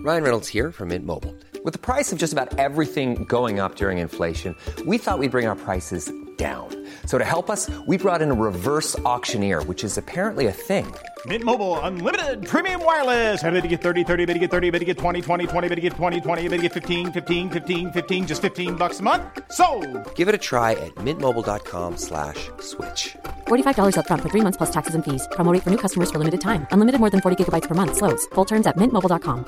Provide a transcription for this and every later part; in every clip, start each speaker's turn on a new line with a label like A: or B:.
A: Ryan Reynolds here from Mint Mobile. With the price of just about everything going up during inflation, we thought we'd bring our prices down. So to help us, we brought in a reverse auctioneer, which is apparently a thing.
B: Mint Mobile Unlimited Premium Wireless. How to get 30, 30, bit to get 30, bit to get 20, 20, 20, bit to get 20, 20, bit to get 15, 15, 15, 15, just $15 a month? Sold!
A: Give it a try at mintmobile.com/switch.
C: $45 up front for 3 months plus taxes and fees. Promo rate for new customers for limited time. Unlimited more than 40 gigabytes per month. Slows full terms at mintmobile.com.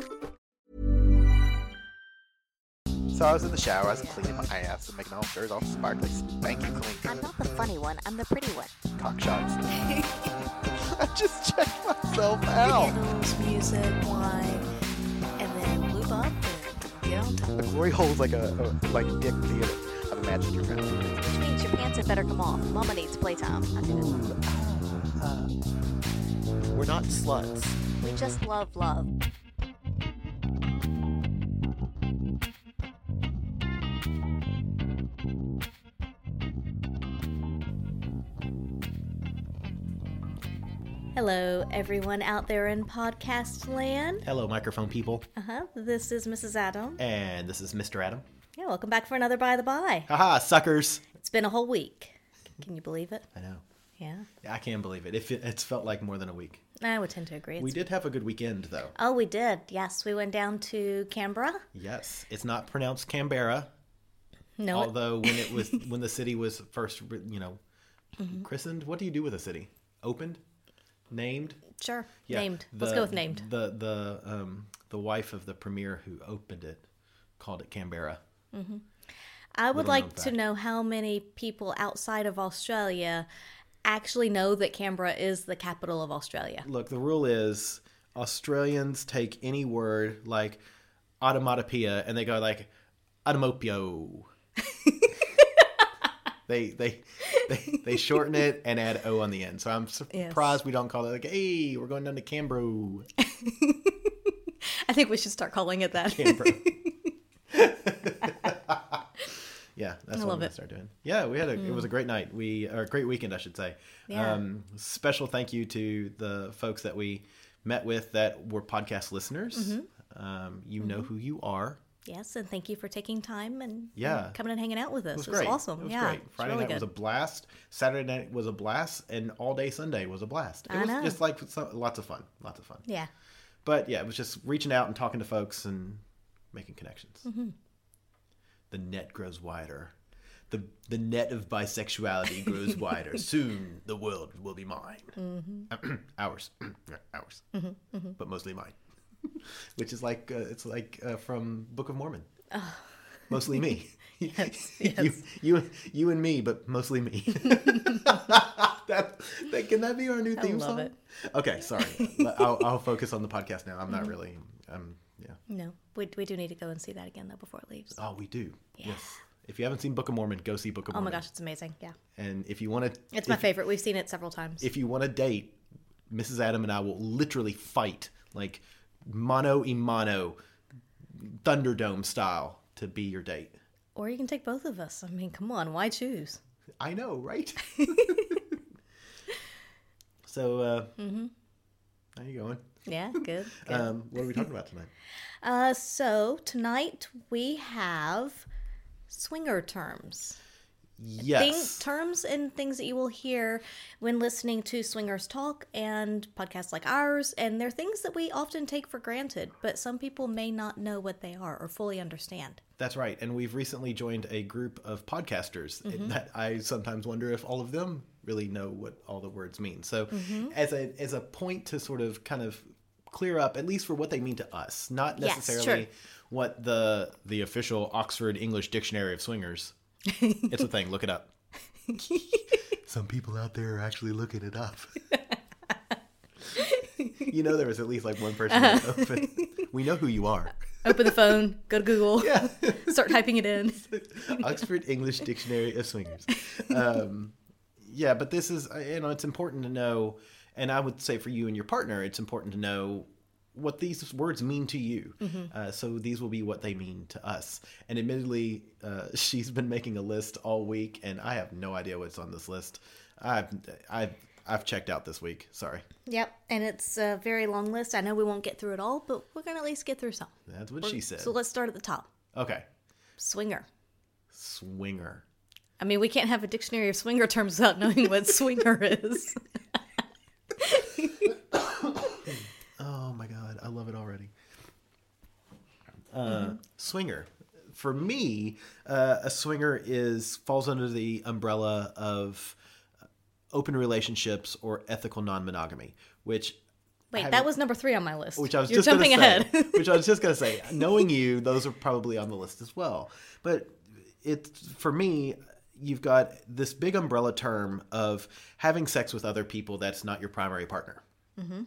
D: So I was in the shower, I was cleaning my ass and making all dirt all sparkly, spanky clean.
E: I'm not the funny one, I'm the pretty one.
D: Cock shots. I just checked myself out.
E: Candles, music, wine, and then lube up and get on top.
D: The glory hole is like a dick theater. I've imagined your friend.
E: Which means your pants had better come off. Mama needs playtime.
D: We're not sluts.
E: We just love love. Hello, everyone out there in podcast land.
F: Hello, microphone people.
E: This is Mrs. Adam.
F: And this is Mr. Adam.
E: Yeah, welcome back for another By the By.
F: Haha, suckers.
E: It's been a whole week. Can you believe it?
F: I know.
E: Yeah.
F: I can't believe it. It's felt like more than a week.
E: I would tend to agree.
F: We did have a good weekend, though.
E: Oh, we did. Yes, we went down to Canberra.
F: Yes. It's not pronounced Canberra.
E: No.
F: Although when the city was first, christened, what do you do with a city? Opened? Named?
E: Sure.
F: Yeah.
E: Named. Let's go with named.
F: The wife of the premier who opened it called it Canberra.
E: Mm-hmm. I would like to know how many people outside of Australia actually know that Canberra is the capital of Australia.
F: Look, the rule is Australians take any word like automatopoeia and they go like automopio. They shorten it and add O on the end. So I'm surprised we don't call it like, hey, we're going down to Canberra.
E: I think we should start calling it that.
F: Canberra. Yeah, that's what I'm going to start doing. Yeah, we had it was a great night. Or a great weekend, I should say.
E: Yeah.
F: Special thank you to the folks that we met with that were podcast listeners. Mm-hmm. You know who you are.
E: Yes, and thank you for taking time and coming and hanging out with us.
F: It was great.
E: Awesome.
F: It was great. Friday night was a blast. Saturday night was a blast. And all day Sunday was a blast. It was just like lots of fun. Lots of fun.
E: Yeah.
F: But yeah, it was just reaching out and talking to folks and making connections. Mm-hmm. The net grows wider. The net of bisexuality grows wider. Soon the world will be mine. Mm-hmm. Ours. Ours. Mm-hmm. Mm-hmm. But mostly mine. Which is like from Book of Mormon. Oh. Mostly me.
E: Yes.
F: You and me, but mostly me. Can that be our new theme song?
E: I love it.
F: Okay, sorry. I'll focus on the podcast now. I'm not really. Yeah.
E: No, we do need to go and see that again though before it leaves.
F: Oh, we do.
E: Yeah.
F: Yes. If you haven't seen Book of Mormon, go see Book of Mormon.
E: Oh my gosh, it's amazing. Yeah.
F: And if you want to,
E: it's my favorite. We've seen it several times.
F: If you want to date, Mrs. Adam and I will literally fight like mano a mano, Thunderdome style, to be your date.
E: Or you can take both of us. I mean, come on, why choose?
F: I know, right? So, how you going?
E: Yeah, good.
F: What are we talking about tonight?
E: So tonight we have swinger terms.
F: Yes.
E: Terms and things that you will hear when listening to swingers talk and podcasts like ours. And they're things that we often take for granted, but some people may not know what they are or fully understand.
F: That's right. And we've recently joined a group of podcasters that I sometimes wonder if all of them really know what all the words mean. So as a point to sort of kind of clear up, at least for what they mean to us, not necessarily what the official Oxford English Dictionary of Swingers. It's a thing. Look it up. Some people out there are actually looking it up. You know, there was at least like one person that opened. We know who you are.
E: Open the phone, go to Google, start typing it in.
F: Oxford English Dictionary of Swingers. Yeah, but this is, it's important to know, and I would say for you and your partner, it's important to know what these words mean to you. So these will be what they mean to us. And admittedly, she's been making a list all week, and I have no idea what's on this list. I I've checked out this week. Sorry.
E: Yep, and it's a very long list. I know we won't get through it all, but we're going to at least get through some.
F: That's what she said.
E: So let's start at the top.
F: Okay.
E: Swinger.
F: Swinger.
E: I mean, we can't have a dictionary of swinger terms without knowing what swinger is.
F: Oh my God, I love it already. Swinger. For me, a swinger falls under the umbrella of open relationships or ethical non-monogamy, which...
E: Wait, that was number 3 on my list.
F: Which I was
E: You're
F: just jumping
E: ahead.
F: Which I was just going to say. Knowing you, those are probably on the list as well. But for me, you've got this big umbrella term of having sex with other people that's not your primary partner. Mm-hmm.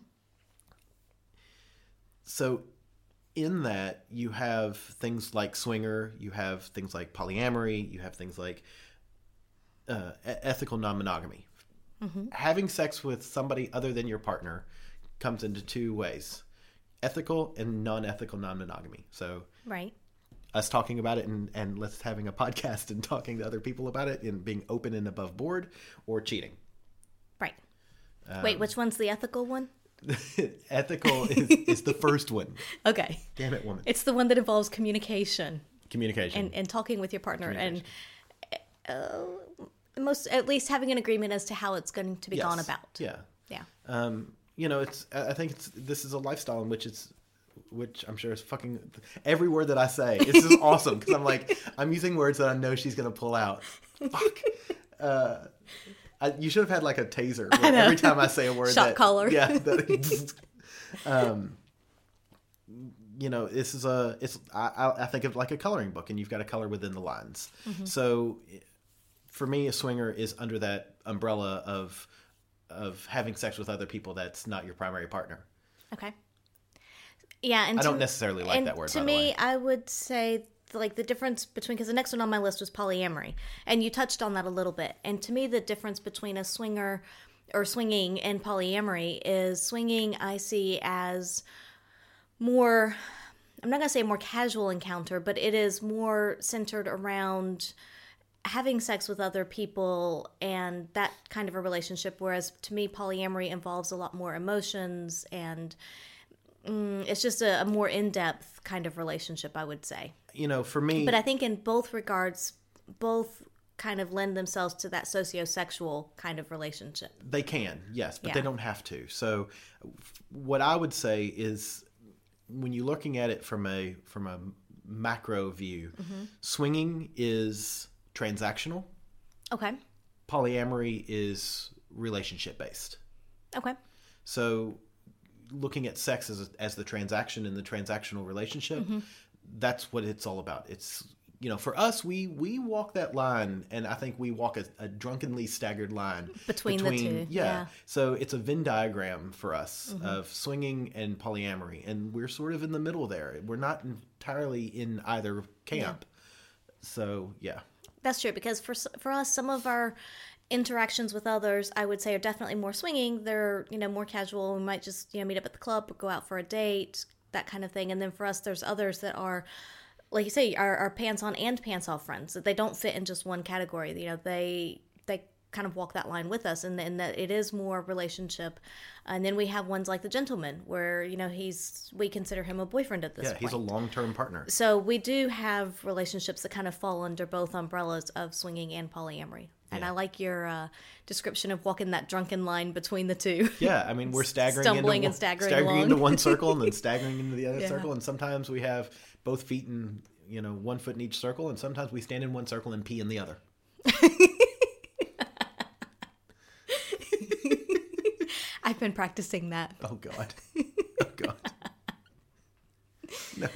F: So in that, you have things like swinger, you have things like polyamory, you have things like ethical non-monogamy. Mm-hmm. Having sex with somebody other than your partner comes into 2 ways: ethical and non-ethical non-monogamy. So
E: right.
F: Us talking about it and let's having a podcast and talking to other people about it and being open and above board, or cheating.
E: Right. Wait, which one's the ethical one?
F: Ethical is the first one.
E: Okay.
F: Damn it, woman.
E: It's the one that involves communication.
F: Communication.
E: And talking with your partner. And at least having an agreement as to how it's going to be gone about.
F: Yeah.
E: Yeah.
F: I think this is a lifestyle in which I'm sure is fucking every word that I say. It's just awesome because I'm using words that I know she's gonna pull out. Fuck. You should have had like a taser every time I say a word.
E: Shot collar.
F: Yeah. This is I think of like a coloring book, and you've got to color within the lines. Mm-hmm. So, for me, a swinger is under that umbrella of having sex with other people that's not your primary partner.
E: Okay. Yeah, and
F: I don't necessarily like that word.
E: To me, I would say like the difference between, because the next one on my list was polyamory, and you touched on that a little bit. And to me, the difference between a swinger or swinging and polyamory is swinging I see as more, I'm not going to say a more casual encounter, but it is more centered around having sex with other people and that kind of a relationship. Whereas to me, polyamory involves a lot more emotions and it's just a more in-depth kind of relationship, I would say.
F: For me...
E: But I think in both regards, both kind of lend themselves to that sociosexual kind of relationship.
F: They can, yes, but they don't have to. So what I would say is when you're looking at it from a macro view, mm-hmm. swinging is transactional. Okay. Polyamory is relationship-based. Okay. So... looking at sex as the transaction in the transactional relationship, mm-hmm. that's what it's all about. It's, for us, we walk that line, and I think we walk a drunkenly staggered line
E: between the two.
F: Yeah. So it's a Venn diagram for us mm-hmm. of swinging and polyamory, and we're sort of in the middle there. We're not entirely in either camp. Yeah. So, yeah. That's
E: true, because for us, some of our interactions with others, I would say, are definitely more swinging. They're, more casual. We might just, meet up at the club or go out for a date, that kind of thing. And then for us, there's others that are, like you say, are pants on and pants off friends. That they don't fit in just one category. They kind of walk that line with us, and that it is more relationship. And then we have ones like the gentleman, where we consider him a boyfriend at this point.
F: Yeah, he's a long-term partner.
E: So we do have relationships that kind of fall under both umbrellas of swinging and polyamory. And I like your description of walking that drunken line between the two.
F: Yeah, I mean, we're staggering
E: staggering
F: into one circle and then staggering into the other circle. And sometimes we have both feet in, 1 foot in each circle. And sometimes we stand in one circle and pee in the other.
E: I've been practicing that.
F: Oh, God. Oh, God. No.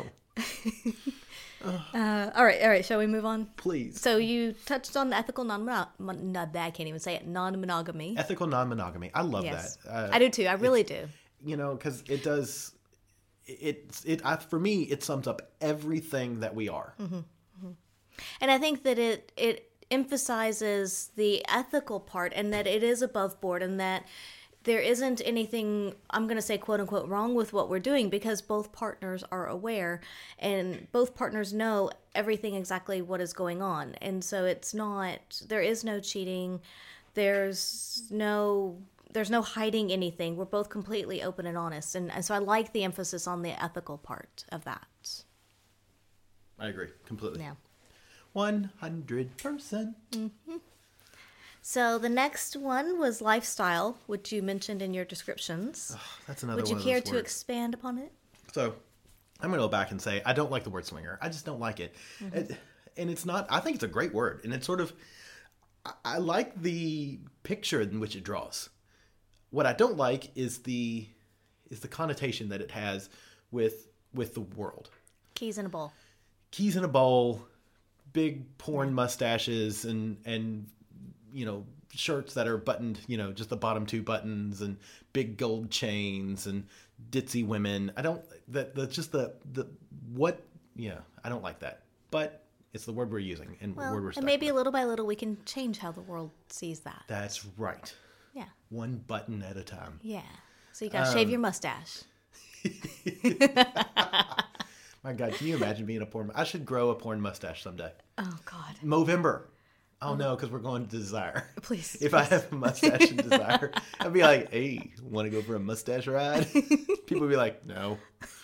E: All right. Shall we move on?
F: Please.
E: So you touched on the ethical I can't even say it. Non-monogamy.
F: Ethical non-monogamy. I love that.
E: I do too. I really do.
F: Because it does. For me, it sums up everything that we are.
E: Mm-hmm. Mm-hmm. And I think that it emphasizes the ethical part, and that it is above board, and that there isn't anything, I'm going to say, quote unquote, wrong with what we're doing, because both partners are aware and both partners know everything exactly what is going on. And so there is no cheating. There's no there's no hiding anything. We're both completely open and honest. And so I like the emphasis on the ethical part of that.
F: I agree completely.
E: Yeah.
F: 100%.
E: So the next one was lifestyle, which you mentioned in your descriptions.
F: That's another
E: Would you
F: one of
E: care
F: those
E: to
F: words.
E: expand upon it?
F: So I'm going to go back and say I don't like the word swinger. I just don't like it. And it's not, I think it's a great word. And it's sort of, I like the picture in which it draws. What I don't like is the connotation that it has with the world.
E: Keys in a bowl.
F: Keys in a bowl, big porn mustaches, and shirts that are buttoned, just the bottom two buttons, and big gold chains, and ditzy women. I don't I don't like that. But it's the word we're using and
E: Well,
F: word we're
E: and
F: stuck
E: maybe
F: with.
E: little by little we can change how the world sees that.
F: That's right.
E: Yeah.
F: One button at a time.
E: Yeah. So you got to shave your mustache.
F: My God, can you imagine being a porn? I should grow a porn mustache someday.
E: Oh, God.
F: Movember. Oh no, because we're going to Desire.
E: Please.
F: If I have a mustache in Desire, I'd be like, "Hey, want to go for a mustache ride?" People would be like, "No,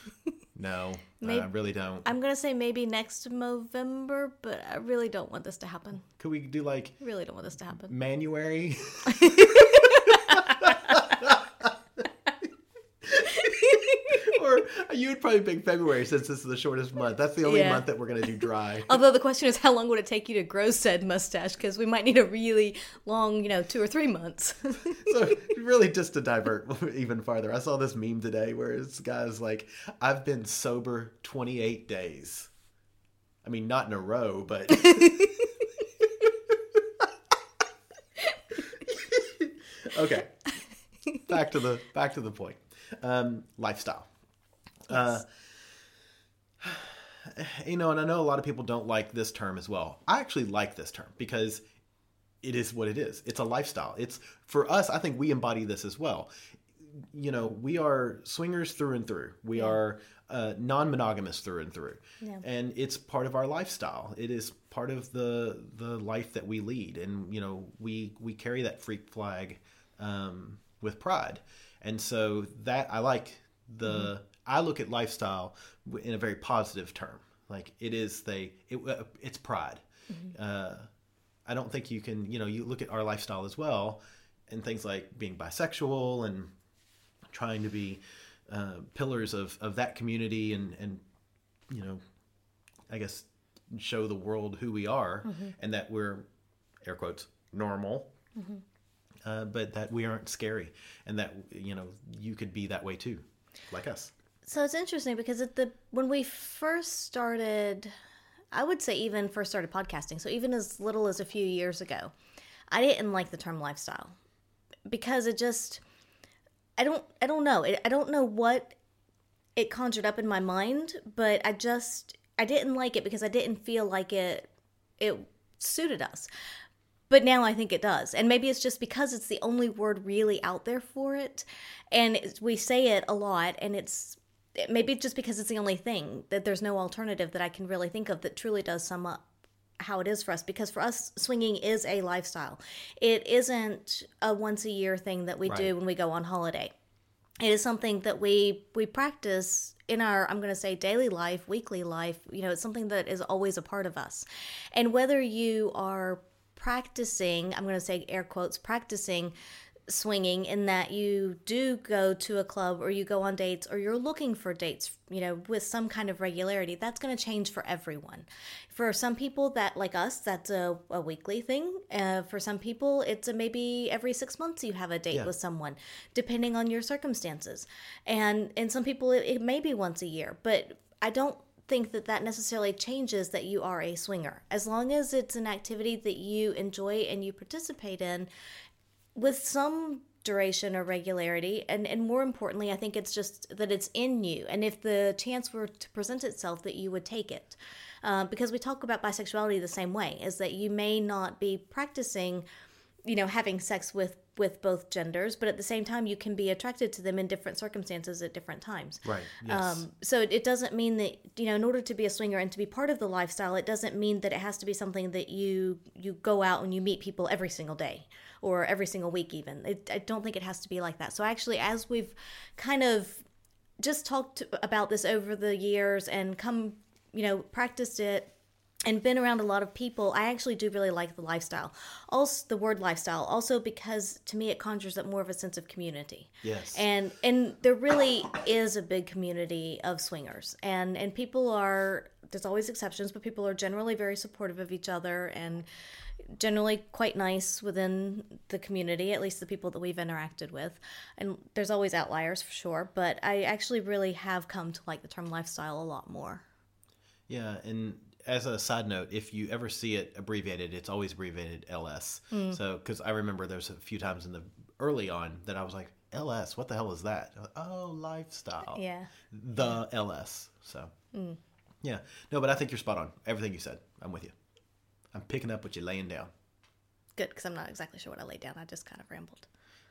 F: I really don't."
E: I'm going to say maybe next Movember, but I really don't want this to happen.
F: Could we do like
E: I really don't want this to happen.
F: Manuary? Or you would probably pick February since this is the shortest month. That's the only
E: Yeah.
F: month that we're going to do dry.
E: Although the question is, how long would it take you to grow said mustache? Because we might need a really long, 2 or 3 months.
F: So really just to divert even farther, I saw this meme today where this guy's like, I've been sober 28 days. I mean, not in a row, but... Okay. Back to the point. Lifestyle.
E: Yes.
F: And I know a lot of people don't like this term as well. I actually like this term because it is what it is. It's a lifestyle. It's, for us, I think we embody this as well. We are swingers through and through. We are non-monogamous through and through.
E: Yeah.
F: And it's part of our lifestyle. It is part of the life that we lead. And, we carry that freak flag with pride. And so that I like I look at lifestyle in a very positive term. Like it's pride. I don't think you can, you look at our lifestyle as well and things like being bisexual and trying to be pillars of that community and I guess show the world who we are and that we're, air quotes, normal. But that we aren't scary and that, you could be that way too, like us.
E: So it's interesting because when we first started, I would say even first started podcasting, so even as little as a few years ago, I didn't like the term lifestyle because it just, I don't know. I don't know what it conjured up in my mind, but I didn't like it because I didn't feel like it suited us. But now I think it does. And maybe it's just because it's the only word really out there for it. And we say it a lot, and maybe just because it's the only thing, that there's no alternative that I can really think of that truly does sum up how it is for us. Because for us, swinging is a lifestyle. It isn't a once-a-year thing that we do when we go on holiday. It is something that we practice in our, I'm going to say, daily life, weekly life. It's something that is always a part of us. And whether you are practicing, I'm going to say air quotes, practicing swinging in that you do go to a club or you go on dates or you're looking for dates, with some kind of regularity, that's going to change for everyone. For some people that, like us, that's a weekly thing. For some people, it's maybe every 6 months you have a date with someone, depending on your circumstances. And some people, it may be once a year, but I don't think that necessarily changes that you are a swinger. As long as it's an activity that you enjoy and you participate in with some duration or regularity, and more importantly, I think it's just that it's in you, and if the chance were to present itself, that you would take it. Because we talk about bisexuality the same way, is that you may not be practicing, having sex with with both genders, but at the same time, you can be attracted to them in different circumstances at different times.
F: Right. Yes.
E: So it doesn't mean that, in order to be a swinger and to be part of the lifestyle, it doesn't mean that it has to be something that you go out and you meet people every single day or every single week even. I don't think it has to be like that. So actually, as we've kind of just talked about this over the years and practiced it, and been around a lot of people, I actually do really like the lifestyle. Also, the word lifestyle, also because to me it conjures up more of a sense of community.
F: Yes.
E: And there really is a big community of swingers. And people are, there's always exceptions, but people are generally very supportive of each other and generally quite nice within the community, at least the people that we've interacted with. And there's always outliers for sure, but I actually really have come to like the term lifestyle a lot more.
F: Yeah, and as a side note, if you ever see it abbreviated, it's always abbreviated LS. So, because I remember there's a few times in the early on that I was like, LS, what the hell is that? Oh, lifestyle.
E: Yeah.
F: The LS. So, yeah. No, but I think you're spot on. Everything you said, I'm with you. I'm picking up what you're laying down.
E: Good, because I'm not exactly sure what I laid down. I just kind of rambled.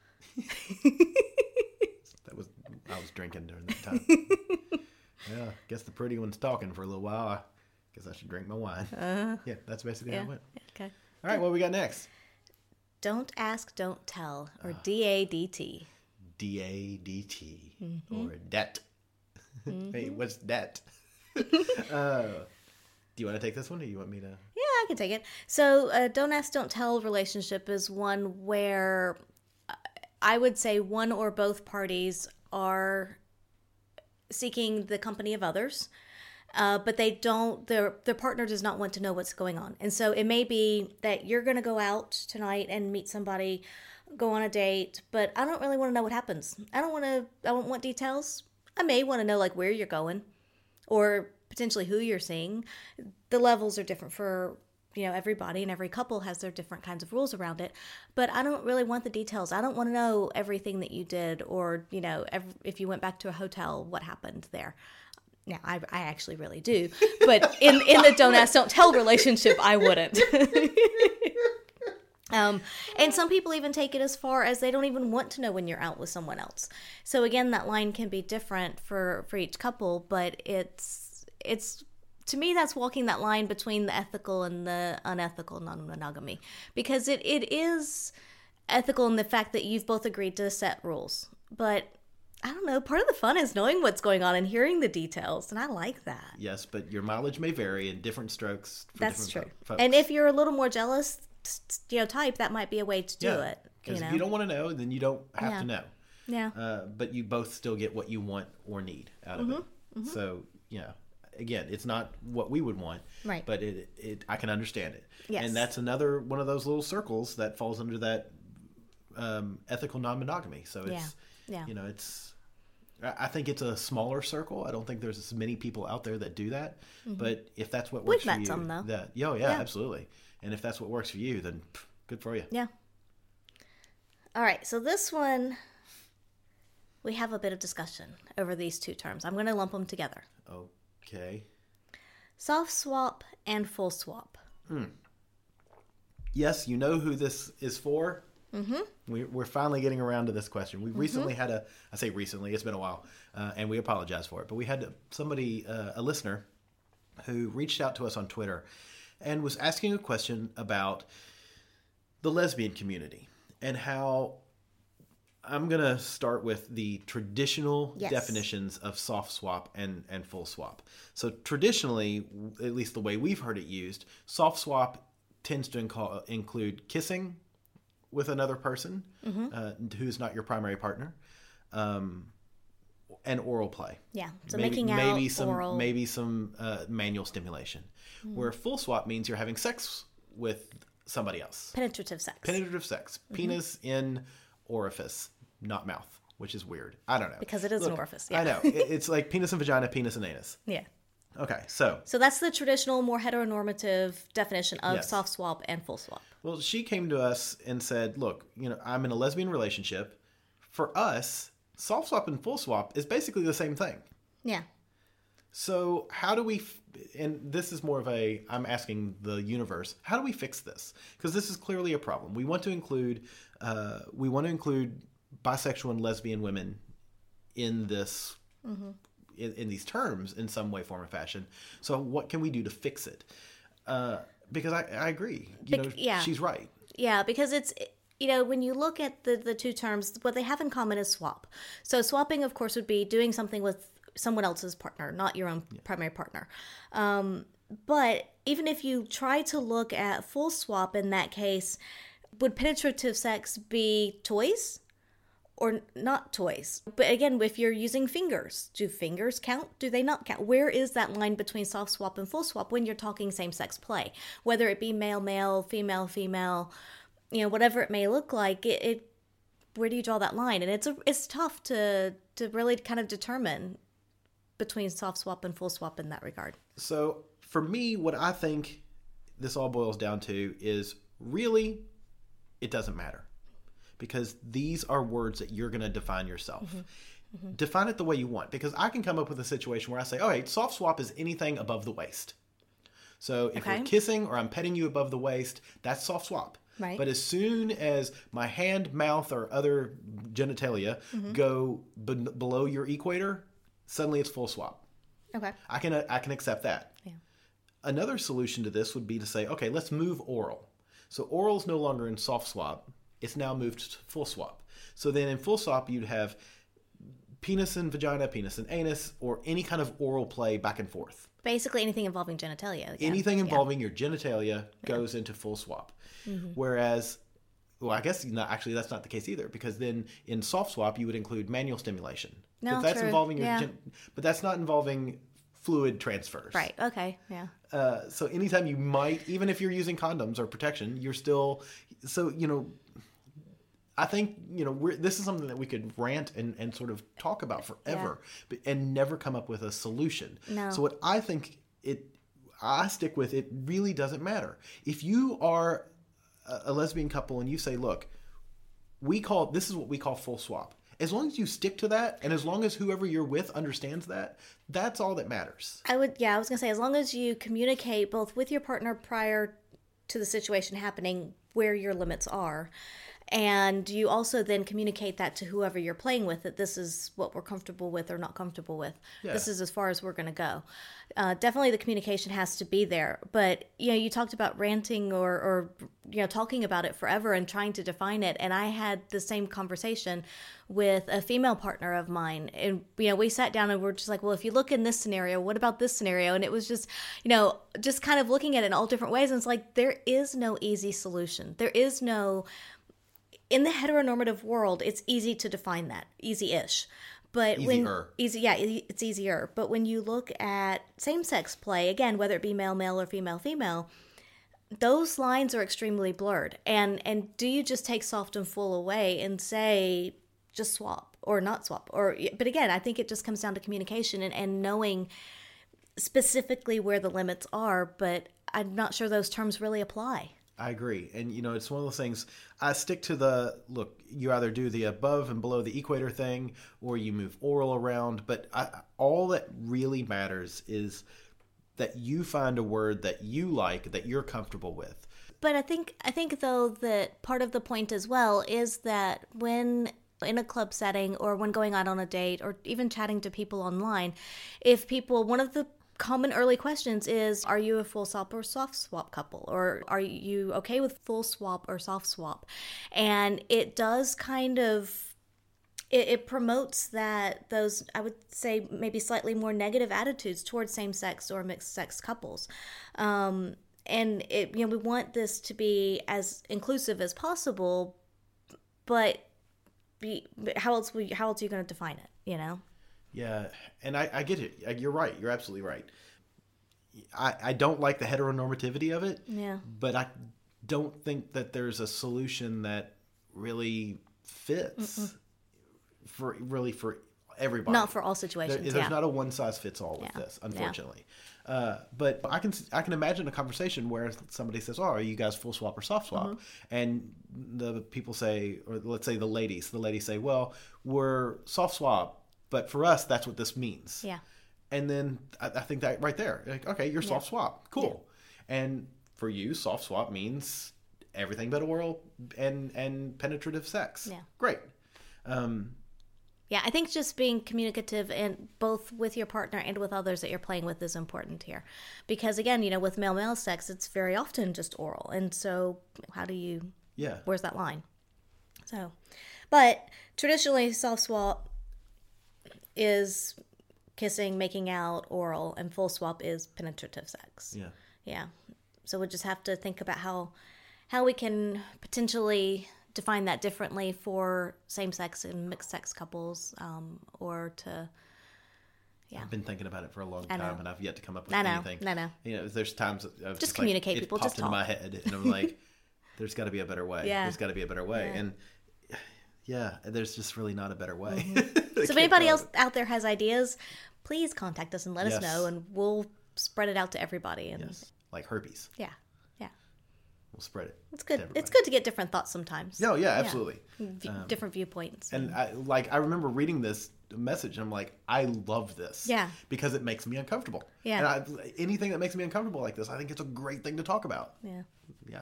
F: I was drinking during that time. Yeah, guess the pretty one's talking for a little while. I guess I should drink my wine. Yeah, that's basically how it went.
E: Okay.
F: All right, what we got next?
E: Don't ask, don't tell, or DADT.
F: DADT, or debt. Hey, what's debt? Do you want to take this one, or you want me to?
E: Yeah, I can take it. So, don't ask, don't tell relationship is one where I would say one or both parties are seeking the company of others, but they don't. Their partner does not want to know what's going on, and so it may be that you're going to go out tonight and meet somebody, go on a date, but I don't really want to know what happens. I don't want details. I may want to know like where you're going, or potentially who you're seeing. The levels are different for everybody, and every couple has their different kinds of rules around it. But I don't really want the details. I don't want to know everything that you did, or if you went back to a hotel, what happened there. Now, I actually really do, but in the don't ask, don't tell relationship, I wouldn't. And some people even take it as far as they don't even want to know when you're out with someone else. So again, that line can be different for each couple, but it's to me, that's walking that line between the ethical and the unethical non-monogamy, because it is ethical in the fact that you've both agreed to set rules. But I don't know, part of the fun is knowing what's going on and hearing the details, and I like that.
F: Yes, but your mileage may vary in different strokes for
E: That's
F: different
E: true.
F: folks.
E: And if you're a little more jealous, type, that might be a way to do it.
F: Because if you don't want to know, then you don't have to know.
E: Yeah.
F: But you both still get what you want or need out of it. So, again, it's not what we would want,
E: right?
F: But I can understand it.
E: Yes.
F: And that's another one of those little circles that falls under that ethical non-monogamy. So it's, it's, I think it's a smaller circle. I don't think there's as many people out there that do that. But if that's what works
E: We've
F: for
E: met
F: you,
E: some, though.
F: Absolutely. And if that's what works for you, then good for you.
E: Yeah. All right. So this one, we have a bit of discussion over these two terms. I'm going to lump them together.
F: Okay.
E: Soft swap and full swap.
F: Yes, you know who this is for? Mm-hmm. We're finally getting around to this question. We recently had I say recently, it's been a while, and we apologize for it, but we had somebody, a listener, who reached out to us on Twitter and was asking a question about the lesbian community and how I'm going to start with the traditional definitions of soft swap and full swap. So traditionally, at least the way we've heard it used, soft swap tends to include kissing with another person who's not your primary partner, and oral play.
E: Yeah, so making out, oral.
F: Maybe some manual stimulation. Where full swap means you're having sex with somebody else.
E: Penetrative sex.
F: Penis in orifice, not mouth, which is weird. I don't know.
E: Because it is an orifice. Yeah.
F: I know. It's like penis and vagina, penis and anus.
E: Yeah.
F: Okay, so
E: that's the traditional, more heteronormative definition of soft swap and full swap.
F: Well, she came to us and said, look, I'm in a lesbian relationship. For us, soft swap and full swap is basically the same thing.
E: Yeah.
F: So how do we, and this is more of I'm asking the universe, how do we fix this? Because this is clearly a problem. We want to include bisexual and lesbian women in this, in these terms in some way, form, or fashion. So what can we do to fix it? Because I agree. She's right.
E: Yeah, because it's, when you look at the two terms, what they have in common is swap. So swapping, of course, would be doing something with someone else's partner, not your own primary partner. But even if you try to look at full swap in that case, would penetrative sex be toys or not toys? But again, if you're using fingers, do fingers count? Do they not count? Where is that line between soft swap and full swap when you're talking same-sex play? Whether it be male-male, female-female, whatever it may look like, it where do you draw that line? And it's tough to really kind of determine between soft swap and full swap in that regard.
F: So for me, what I think this all boils down to is really it doesn't matter, because these are words that you're going to define yourself. Define it the way you want, because I can come up with a situation where I say, all right, soft swap is anything above the waist. So if we're kissing or I'm petting you above the waist, that's soft swap.
E: Right.
F: But as soon as my hand, mouth, or other genitalia go below your equator, suddenly it's full swap.
E: Okay.
F: I can accept that.
E: Yeah.
F: Another solution to this would be to say, okay, let's move oral. So oral is no longer in soft swap. It's now moved to full swap. So then in full swap, you'd have penis and vagina, penis and anus, or any kind of oral play back and forth.
E: Basically anything involving genitalia. Again.
F: Anything involving your genitalia goes into full swap. Whereas, well, I guess that's not the case either, because then in soft swap, you would include manual stimulation.
E: No,
F: but that's
E: true.
F: involving
E: Yeah.
F: but that's not involving fluid transfers.
E: Right. Okay. Yeah.
F: So anytime you might, even if you're using condoms or protection, you're still, so, I think, this is something that we could rant and sort of talk about forever, and never come up with a solution.
E: No.
F: So what I think I stick with, it really doesn't matter. If you are a lesbian couple and you say, look, this is what we call full swap. As long as you stick to that, and as long as whoever you're with understands that, that's all that matters.
E: I was going to say, as long as you communicate both with your partner prior to the situation happening where your limits are, and you also then communicate that to whoever you're playing with, that this is what we're comfortable with or not comfortable with.
F: Yeah.
E: This is as far as we're going to go. Definitely the communication has to be there. But, you talked about ranting or talking about it forever and trying to define it. And I had the same conversation with a female partner of mine. And, we sat down and we're just like, well, if you look in this scenario, what about this scenario? And it was just, just kind of looking at it in all different ways. And it's like, there is no easy solution. There is no... In the heteronormative world, it's easy to define that, easy-ish. But it's easier. But when you look at same-sex play, again, whether it be male-male or female-female, those lines are extremely blurred. And do you just take soft and full away and say just swap or not swap? But again, I think it just comes down to communication and knowing specifically where the limits are. But I'm not sure those terms really apply.
F: I agree. And, it's one of those things, I stick to look, you either do the above and below the equator thing, or you move oral around. But all that really matters is that you find a word that you like, that you're comfortable with.
E: But I think though, that part of the point as well is that when in a club setting or when going out on a date or even chatting to people online, one of the common early questions is, are you a full swap or soft swap couple? Or are you okay with full swap or soft swap? And it does kind of, it promotes those, I would say, maybe slightly more negative attitudes towards same-sex or mixed-sex couples. And we want this to be as inclusive as possible, but how else are you going to define it,
F: Yeah, and I get it. You're right. You're absolutely right. I don't like the heteronormativity of it.
E: Yeah.
F: But I don't think that there's a solution that really fits for everybody.
E: Not for all situations.
F: There's not a one size fits all with this, unfortunately. Yeah. But I can imagine a conversation where somebody says, "Oh, are you guys full swap or soft swap?" And the people say, or let's say the ladies say, "Well, we're soft swap, but for us, that's what this means."
E: Yeah.
F: And then I think that right there, like, okay, you're soft swap. Cool. Yeah. And for you, soft swap means everything but oral and penetrative sex.
E: Yeah.
F: Great.
E: Yeah, I think just being communicative and both with your partner and with others that you're playing with is important here. Because again, with male-male sex, it's very often just oral. And so how do you, where's that line? So, but traditionally soft swap is kissing, making out, oral, and full swap is penetrative sex.
F: Yeah.
E: Yeah. So we'll just have to think about how we can potentially define that differently for same-sex and mixed-sex couples, or to,
F: I've been thinking about it for a long time, and I've yet to come up with
E: I know.
F: anything. There's times I've
E: just communicate,
F: like,
E: people.
F: It popped
E: just
F: into
E: talk.
F: my head, and I'm like, "There's got to be a better way.
E: Yeah.
F: There's got to be a better way."
E: Yeah.
F: And there's just really not a better way.
E: Mm-hmm. So if anybody else out there has ideas, please contact us and let us know, and we'll spread it out to everybody. And
F: like herpes.
E: Yeah.
F: We'll spread it.
E: It's good. It's good to get different thoughts sometimes.
F: No, yeah, absolutely.
E: Different viewpoints.
F: And I remember reading this message, and I'm like, I love this.
E: Yeah.
F: Because it makes me uncomfortable.
E: Yeah.
F: And anything that makes me uncomfortable like this, I think it's a great thing to talk about.
E: Yeah.
F: Yeah.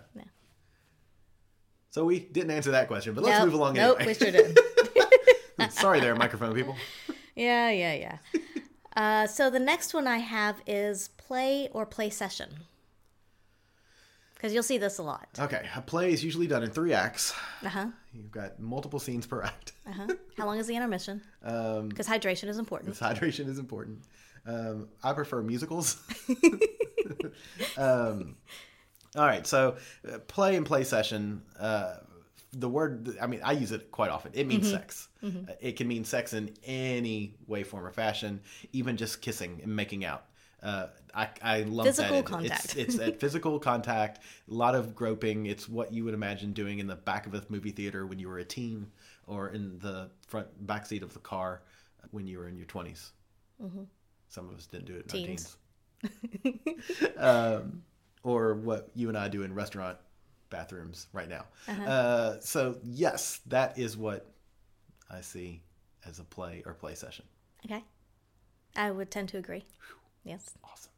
F: So we didn't answer that question, but let's move along anyway.
E: Nope, we sure did.
F: Sorry there, microphone people.
E: Yeah. So the next one I have is play or play session. Because you'll see this a lot.
F: Okay, a play is usually done in 3 acts.
E: Uh-huh.
F: You've got multiple scenes per act.
E: Uh-huh. How long is the intermission? Because hydration is important.
F: Because hydration is important. I prefer musicals. All right, so play and play session, the word, I use it quite often. It means sex. Mm-hmm. It can mean sex in any way, form, or fashion, even just kissing and making out. I love
E: physical
F: that.
E: Contact.
F: It's that physical contact, a lot of groping. It's what you would imagine doing in the back of a movie theater when you were a teen, or in the back seat of the car when you were in your 20s. Mm-hmm. Some of us didn't do it in our teens. Or what you and I do in restaurant bathrooms right now. Uh-huh. So yes, that is what I see as a play or play session.
E: Okay. I would tend to agree. Yes.
F: Awesome.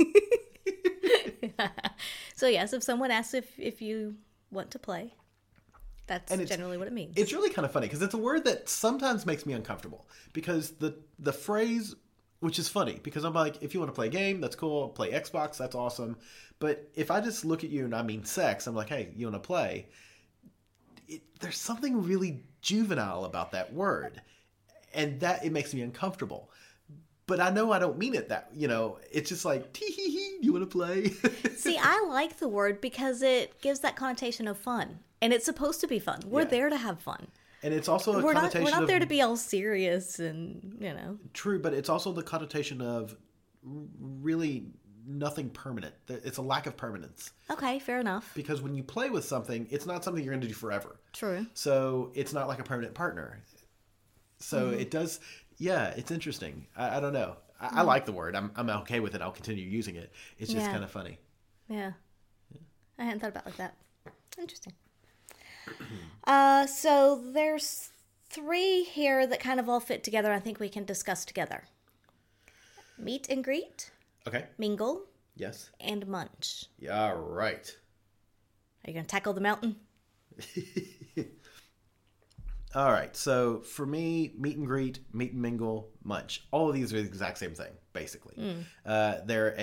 E: So yes, if someone asks if you want to play, that's generally what it means.
F: It's really kind of funny because it's a word that sometimes makes me uncomfortable because the phrase, which is funny because I'm like, if you want to play a game, that's cool. Play Xbox, that's awesome. But if I just look at you and I mean sex, I'm like, hey, you want to play? There's something really juvenile about that word, and that it makes me uncomfortable. But I know I don't mean it that, it's just like, tee-hee-hee, you want to play?
E: See, I like the word because it gives that connotation of fun. And it's supposed to be fun. We're there to have fun.
F: And it's also
E: we're
F: connotation
E: not there to be all serious and,
F: True, but it's also the connotation of really nothing permanent. It's a lack of permanence.
E: Okay, fair enough.
F: Because when you play with something, it's not something you're going to do forever.
E: True.
F: So it's not like a permanent partner. So it does... Yeah, it's interesting. I don't know. I like the word. I'm okay with it. I'll continue using it. It's just kind of funny.
E: Yeah. I hadn't thought about it like that. Interesting. So there's 3 here that kind of all fit together. I think we can discuss together. Meet and greet.
F: Okay.
E: Mingle.
F: Yes.
E: And munch.
F: Yeah, right.
E: Are you going to tackle the mountain?
F: All right, so for me, meet and greet, meet and mingle, munch. All of these are the exact same thing, basically. They're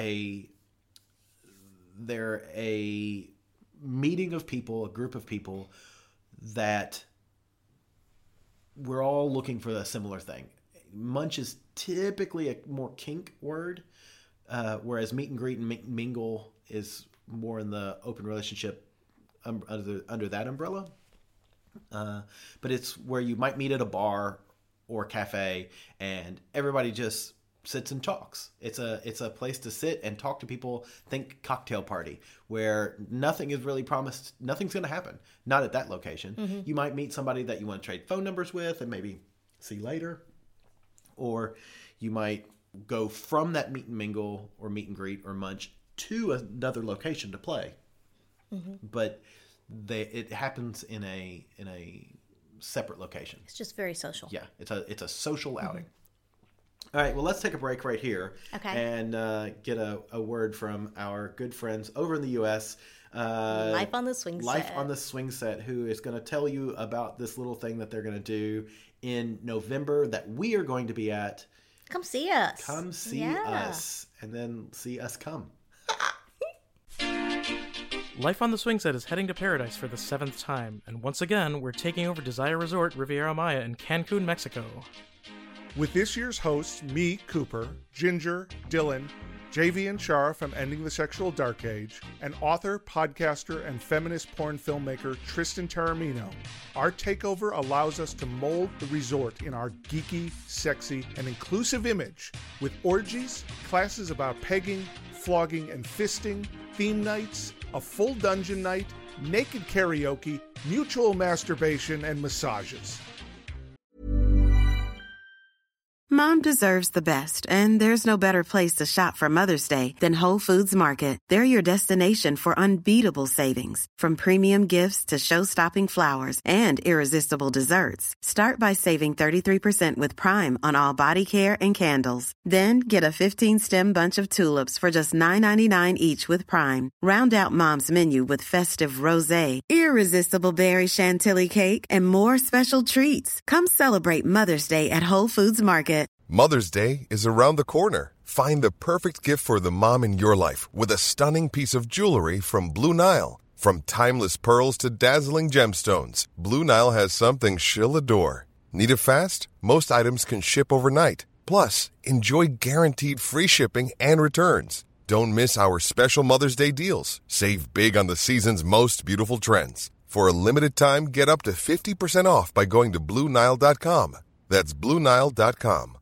F: a meeting of people, a group of people that we're all looking for a similar thing. Munch is typically a more kink word, whereas meet and greet and mingle is more in the open relationship under that umbrella. But it's where you might meet at a bar or cafe and everybody just sits and talks. It's a place to sit and talk to people. Think cocktail party where nothing is really promised. Nothing's going to happen. Not at that location. Mm-hmm. You might meet somebody that you want to trade phone numbers with and maybe see later. Or you might go from that meet and mingle or meet and greet or munch to another location to play. Mm-hmm. But it happens in a separate location.
E: It's just very social.
F: Yeah, it's a social outing. All right, well, let's take a break right here.
E: Okay.
F: And get a word from our good friends over in the U.S.
E: Life on the Swing Set.
F: Life on the Swing Set, who is going to tell you about this little thing that they're going to do in November that we are going to be at.
E: Come see us.
F: Come see us. And then see us come.
G: Life on the Swing Set is heading to paradise for the 7th time, and once again, we're taking over Desire Resort Riviera Maya in Cancun, Mexico.
H: With this year's hosts, me, Cooper, Ginger, Dylan, JV and Shara from Ending the Sexual Dark Age, and author, podcaster, and feminist porn filmmaker Tristan Taormino, our takeover allows us to mold the resort in our geeky, sexy, and inclusive image with orgies, classes about pegging, flogging, and fisting, theme nights, a full dungeon night, naked karaoke, mutual masturbation, and massages.
I: Mom deserves the best, and there's no better place to shop for Mother's Day than Whole Foods Market. They're your destination for unbeatable savings, from premium gifts to show-stopping flowers and irresistible desserts. Start by saving 33% with Prime on all body care and candles. Then get a 15-stem bunch of tulips for just $9.99 each with Prime. Round out Mom's menu with festive rosé, irresistible berry chantilly cake, and more special treats. Come celebrate Mother's Day at Whole Foods Market.
J: Mother's Day is around the corner. Find the perfect gift for the mom in your life with a stunning piece of jewelry from Blue Nile. From timeless pearls to dazzling gemstones, Blue Nile has something she'll adore. Need it fast? Most items can ship overnight. Plus, enjoy guaranteed free shipping and returns. Don't miss our special Mother's Day deals. Save big on the season's most beautiful trends. For a limited time, get up to 50% off by going to BlueNile.com. That's BlueNile.com.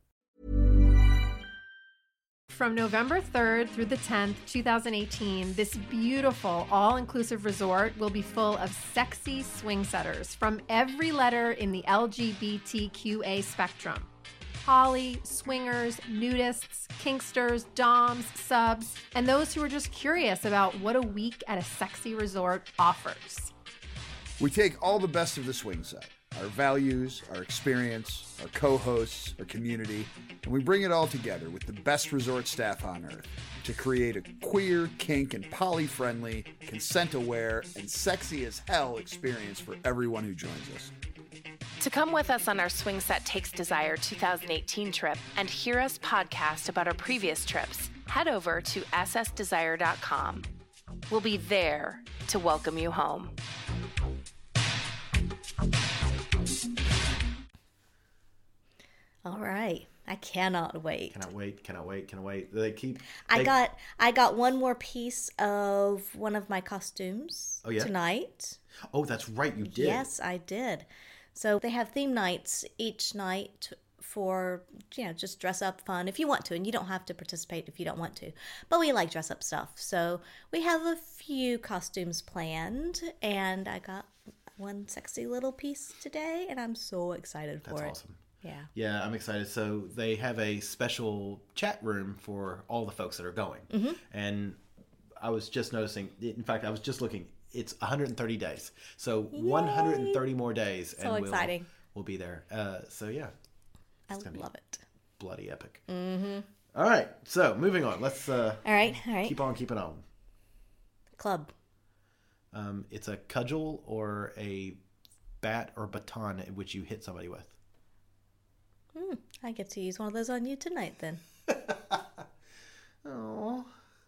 K: From November 3rd through the 10th, 2018, this beautiful, all-inclusive resort will be full of sexy swing setters from every letter in the LGBTQA spectrum. Poly, swingers, nudists, kinksters, doms, subs, and those who are just curious about what a week at a sexy resort offers.
L: We take all the best of the swing set, our values, our experience, our co-hosts, our community, and we bring it all together with the best resort staff on earth to create a queer, kink, and poly-friendly, consent-aware, and sexy as hell experience for everyone who joins us.
M: To come with us on our Swing Set Takes Desire 2018 trip and hear us podcast about our previous trips, head over to ssdesire.com. We'll be there to welcome you home.
E: All right. I cannot wait.
F: Cannot wait.
E: I got one more piece of one of my costumes tonight.
F: Oh, that's right, you did.
E: Yes, I did. So they have theme nights each night for, just dress up fun if you want to, and you don't have to participate if you don't want to. But we like dress up stuff. So we have a few costumes planned, and I got one sexy little piece today, and I'm so excited for it.
F: That's awesome.
E: Yeah.
F: Yeah, I'm excited. So they have a special chat room for all the folks that are going.
E: Mm-hmm.
F: And I was just noticing, in fact, I was just looking, it's 130 days. So 130 more days.
E: So
F: and
E: exciting.
F: We'll be there. So yeah.
E: I love it.
F: Bloody epic.
E: Mm-hmm.
F: All right. So moving on. Let's
E: all right.
F: keep on keeping on.
E: Club.
F: It's a cudgel or a bat or baton in which you hit somebody with.
E: I get to use one of those on you tonight, then.
F: Oh.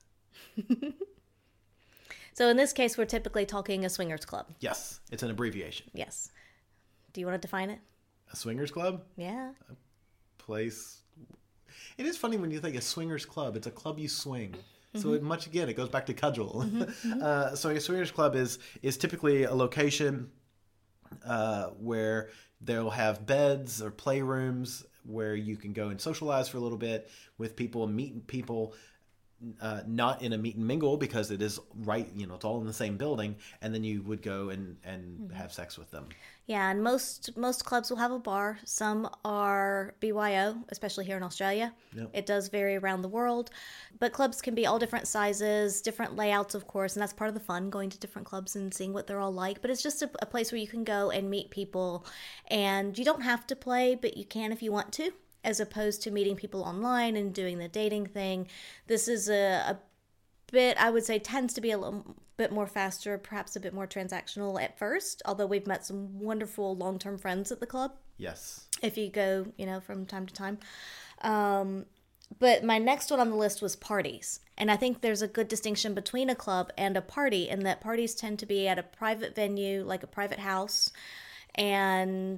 E: So in this case, we're typically talking a swingers club.
F: Yes, it's an abbreviation.
E: Yes. Do you want to define it?
F: A swingers club?
E: Yeah.
F: A place. It is funny when you think a swingers club. It's a club you swing. So it goes back to cudgel. So a swingers club is typically a location where they'll have beds or playrooms where you can go and socialize for a little bit with people and meet people, not in a meet and mingle because it is right, it's all in the same building, and then you would go and have sex with them.
E: Yeah, and most clubs will have a bar. Some are BYO, especially here in Australia.
F: Yep.
E: It does vary around the world. But clubs can be all different sizes, different layouts, of course, and that's part of the fun, going to different clubs and seeing what they're all like. But it's just a place where you can go and meet people, and you don't have to play, but you can if you want to. as opposed to meeting people online and doing the dating thing. This is a bit, I would say, tends to be a little bit more faster, perhaps a bit more transactional at first, although we've met some wonderful long-term friends at the club.
F: Yes.
E: If you go, from time to time. But my next one on the list was parties. And I think there's a good distinction between a club and a party, in that parties tend to be at a private venue, like a private house. And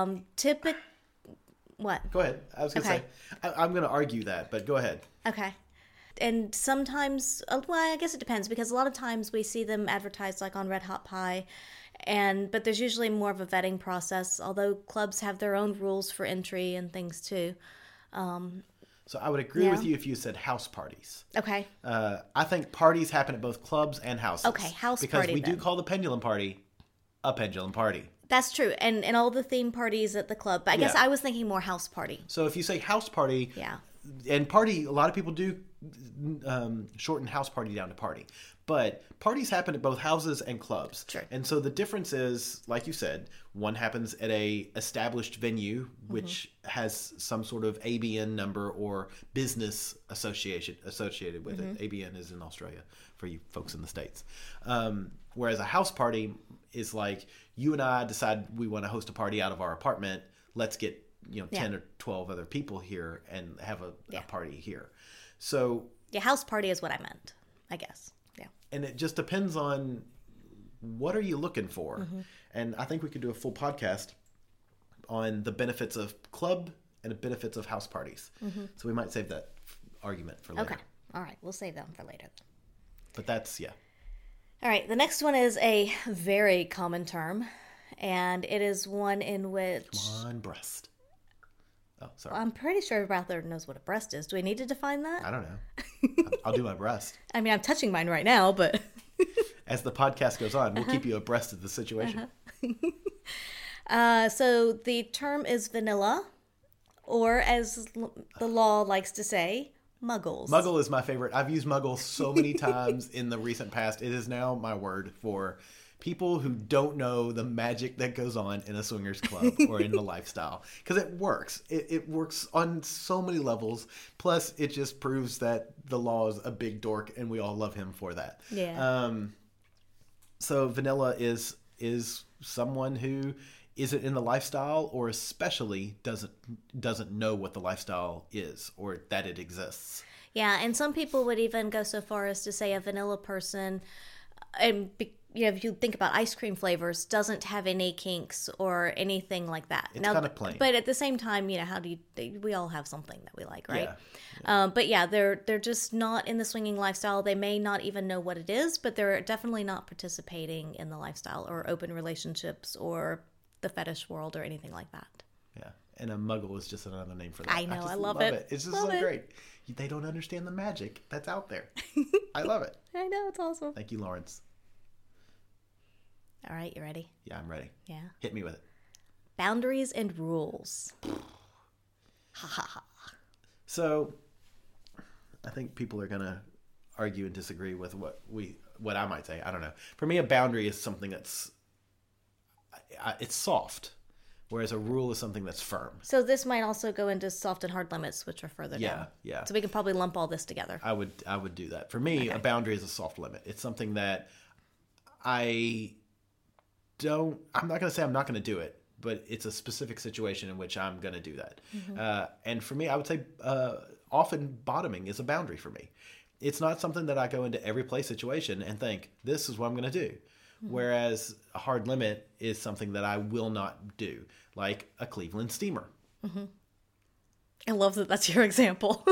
E: what?
F: Go ahead. I was going to say, I'm going to argue that, but go ahead.
E: Okay. And sometimes, well, I guess it depends, because a lot of times we see them advertised like on Red Hot Pie, but there's usually more of a vetting process, although clubs have their own rules for entry and things too.
F: So I would agree with you if you said house parties.
E: Okay.
F: I think parties happen at both clubs and houses.
E: Okay, house
F: because
E: party
F: we
E: then.
F: do call the pendulum party a pendulum party.
E: That's true. And all the theme parties at the club. But I guess I was thinking more house party.
F: So if you say house party,
E: yeah,
F: and party, a lot of people do shorten house party down to party. But parties happen at both houses and clubs.
E: Sure.
F: And so the difference is, like you said, one happens at a established venue, which has some sort of ABN number or business associated with it. ABN is in Australia for you folks in the States. Whereas a house party is like, you and I decide we want to host a party out of our apartment. Let's get 10 or 12 other people here and have a party here. So
E: house party is what I meant, I guess. Yeah.
F: And it just depends on what are you looking for. And I think we could do a full podcast on the benefits of club and the benefits of house parties. So we might save that argument for later.
E: Okay. All right. We'll save them for later.
F: But that's,
E: All right. The next one is a very common term, and it is one in which...
F: Come on, breast. Oh, sorry.
E: I'm pretty sure everybody out there knows what a breast is. Do we need to define that?
F: I don't know. I'll do my breast.
E: I mean, I'm touching mine right now, but...
F: As the podcast goes on, we'll keep you abreast of the situation.
E: So the term is vanilla, or as the law likes to say, muggles.
F: Muggle is my favorite. I've used muggle so many times in the recent past. It is now my word for people who don't know the magic that goes on in a swingers club or in the lifestyle. Because it works. It works on so many levels. Plus, it just proves that the law is a big dork and we all love him for that.
E: Yeah.
F: So vanilla is someone who isn't in the lifestyle, or especially doesn't know what the lifestyle is or that it exists.
E: Yeah, and some people would even go so far as to say a vanilla person, and if you think about ice cream flavors, doesn't have any kinks or anything like that.
F: It's kind of plain.
E: But at the same time, we all have something that we like, right?
F: Yeah.
E: But yeah, they're just not in the swinging lifestyle. They may not even know what it is, but they're definitely not participating in the lifestyle or open relationships or the fetish world or anything like that.
F: Yeah, and a muggle is just another name for that.
E: I know, I love
F: it.
E: it.
F: It's just so great. They don't understand the magic that's out there. I love it.
E: I know, it's awesome.
F: Thank you, Lawrence.
E: All right, you ready?
F: Yeah, I'm ready.
E: Yeah.
F: Hit me with it.
E: Boundaries and rules. Ha ha ha.
F: So, I think people are gonna argue and disagree with what I might say. I don't know. For me, a boundary is something that's it's soft, whereas a rule is something that's firm.
E: So this might also go into soft and hard limits, which are further down.
F: Yeah.
E: So we can probably lump all this together.
F: I would do that. For me, a boundary is a soft limit. It's something that I'm not going to say I'm not going to do it, but it's a specific situation in which I'm going to do that. And for me, I would say often bottoming is a boundary for me. It's not something that I go into every play situation and think, this is what I'm going to do. Whereas a hard limit is something that I will not do, like a Cleveland steamer.
E: I love that that's your example.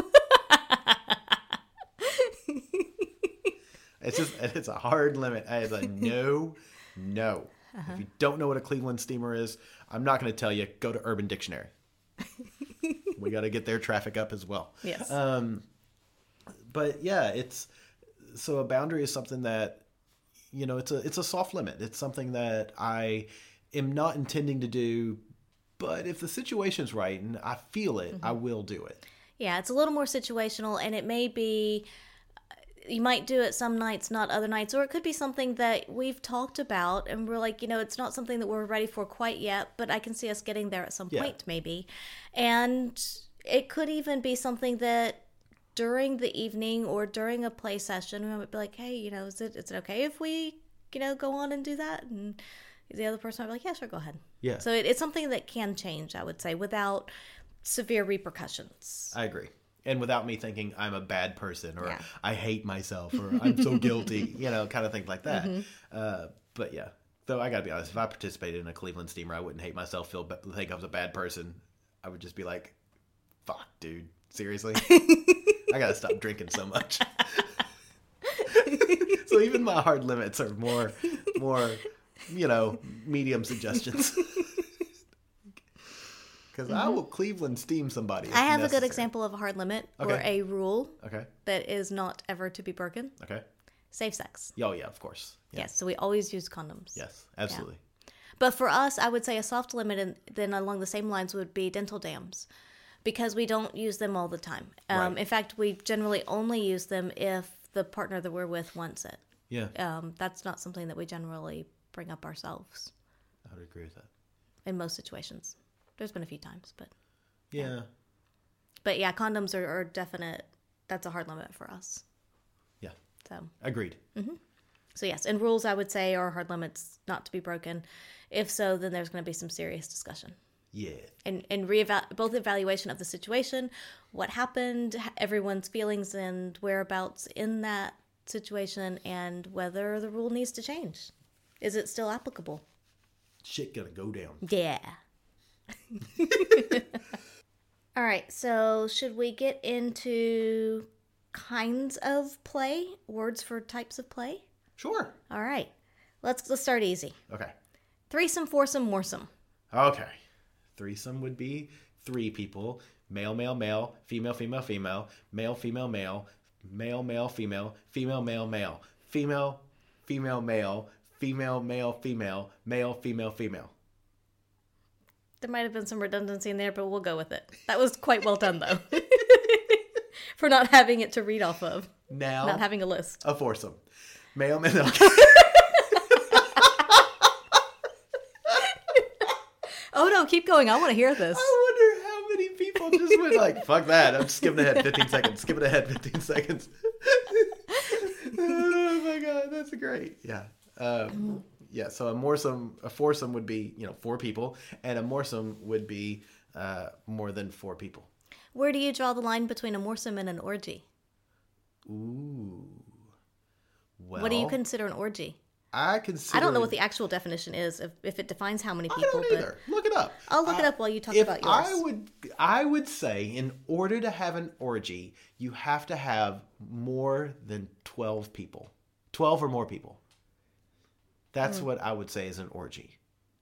F: It's a hard limit. I was like, no. If you don't know what a Cleveland steamer is, I'm not going to tell you. Go to Urban Dictionary. We got to get their traffic up as well.
E: Yes.
F: But yeah, so a boundary is something that, it's a soft limit. It's something that I am not intending to do, but if the situation's right and I feel it, I will do it.
E: Yeah, it's a little more situational, and it may be, you might do it some nights, not other nights, or it could be something that we've talked about and we're like, it's not something that we're ready for quite yet, but I can see us getting there at some point maybe. And It could even be something that during the evening or during a play session, we might be like, hey, is it okay if we, go on and do that? And the other person might be like, yeah, sure, go ahead.
F: Yeah.
E: So it's something that can change, I would say, without severe repercussions.
F: I agree. And without me thinking I'm a bad person or I hate myself or I'm so guilty, kind of things like that. Mm-hmm. But yeah, though I got to be honest, if I participated in a Cleveland Steamer, I wouldn't hate myself, think I was a bad person. I would just be like, fuck, dude, seriously? I got to stop drinking so much. So even my hard limits are more, medium suggestions. Because I will Cleveland steam somebody.
E: I have a good example of a hard limit or a rule
F: okay.
E: that is not ever to be broken.
F: Okay.
E: Safe sex.
F: Oh, yeah, of course. Yeah.
E: Yes, so we always use condoms.
F: Yes, absolutely.
E: Yeah. But for us, I would say a soft limit, and then along the same lines would be dental dams, because we don't use them all the time.
F: Right.
E: In fact, we generally only use them if the partner that we're with wants it.
F: Yeah.
E: That's not something that we generally bring up ourselves.
F: I would agree with that.
E: In most situations. There's been a few times, but...
F: Yeah.
E: But yeah, condoms are definite. That's a hard limit for us.
F: Yeah.
E: So.
F: Agreed.
E: Mm-hmm. So yes, and rules I would say are hard limits not to be broken. If so, then there's going to be some serious discussion.
F: Yeah.
E: And both evaluation of the situation, what happened, everyone's feelings and whereabouts in that situation, and whether the rule needs to change. Is it still applicable?
F: Shit gonna go down.
E: Yeah. All right, so should we get into kinds of play? Words for types of play?
F: Sure.
E: All right. Let's start easy.
F: Okay.
E: Threesome, foursome, moresome.
F: Okay. Threesome would be 3 people. Male, male, male. Female, female, female. Male, female, male. Male, male, female. Female, male, male. Female, female, male. Female, male, female. Male, female, female.
E: There might have been some redundancy in there, but we'll go with it. That was quite well done, though. For not having it to read off of.
F: Now.
E: Not having a list.
F: A foursome. Male, male.
E: Oh, no, keep going. I want to hear this.
F: I wonder how many people just went like, fuck that. I'm skipping ahead 15 seconds. Skipping ahead 15 seconds. Oh, my God. That's great. Yeah. Yeah, so a foursome would be, 4 people, and a moresome would be more than 4 people.
E: Where do you draw the line between a moresome and an orgy?
F: Ooh. Well,
E: what do you consider an orgy?
F: I
E: don't know what the actual definition is, if it defines how many people.
F: I don't either. Look it up.
E: I'll look it up while you talk about yours.
F: I would say, in order to have an orgy, you have to have more than 12 people. 12 or more people. That's what I would say is an orgy.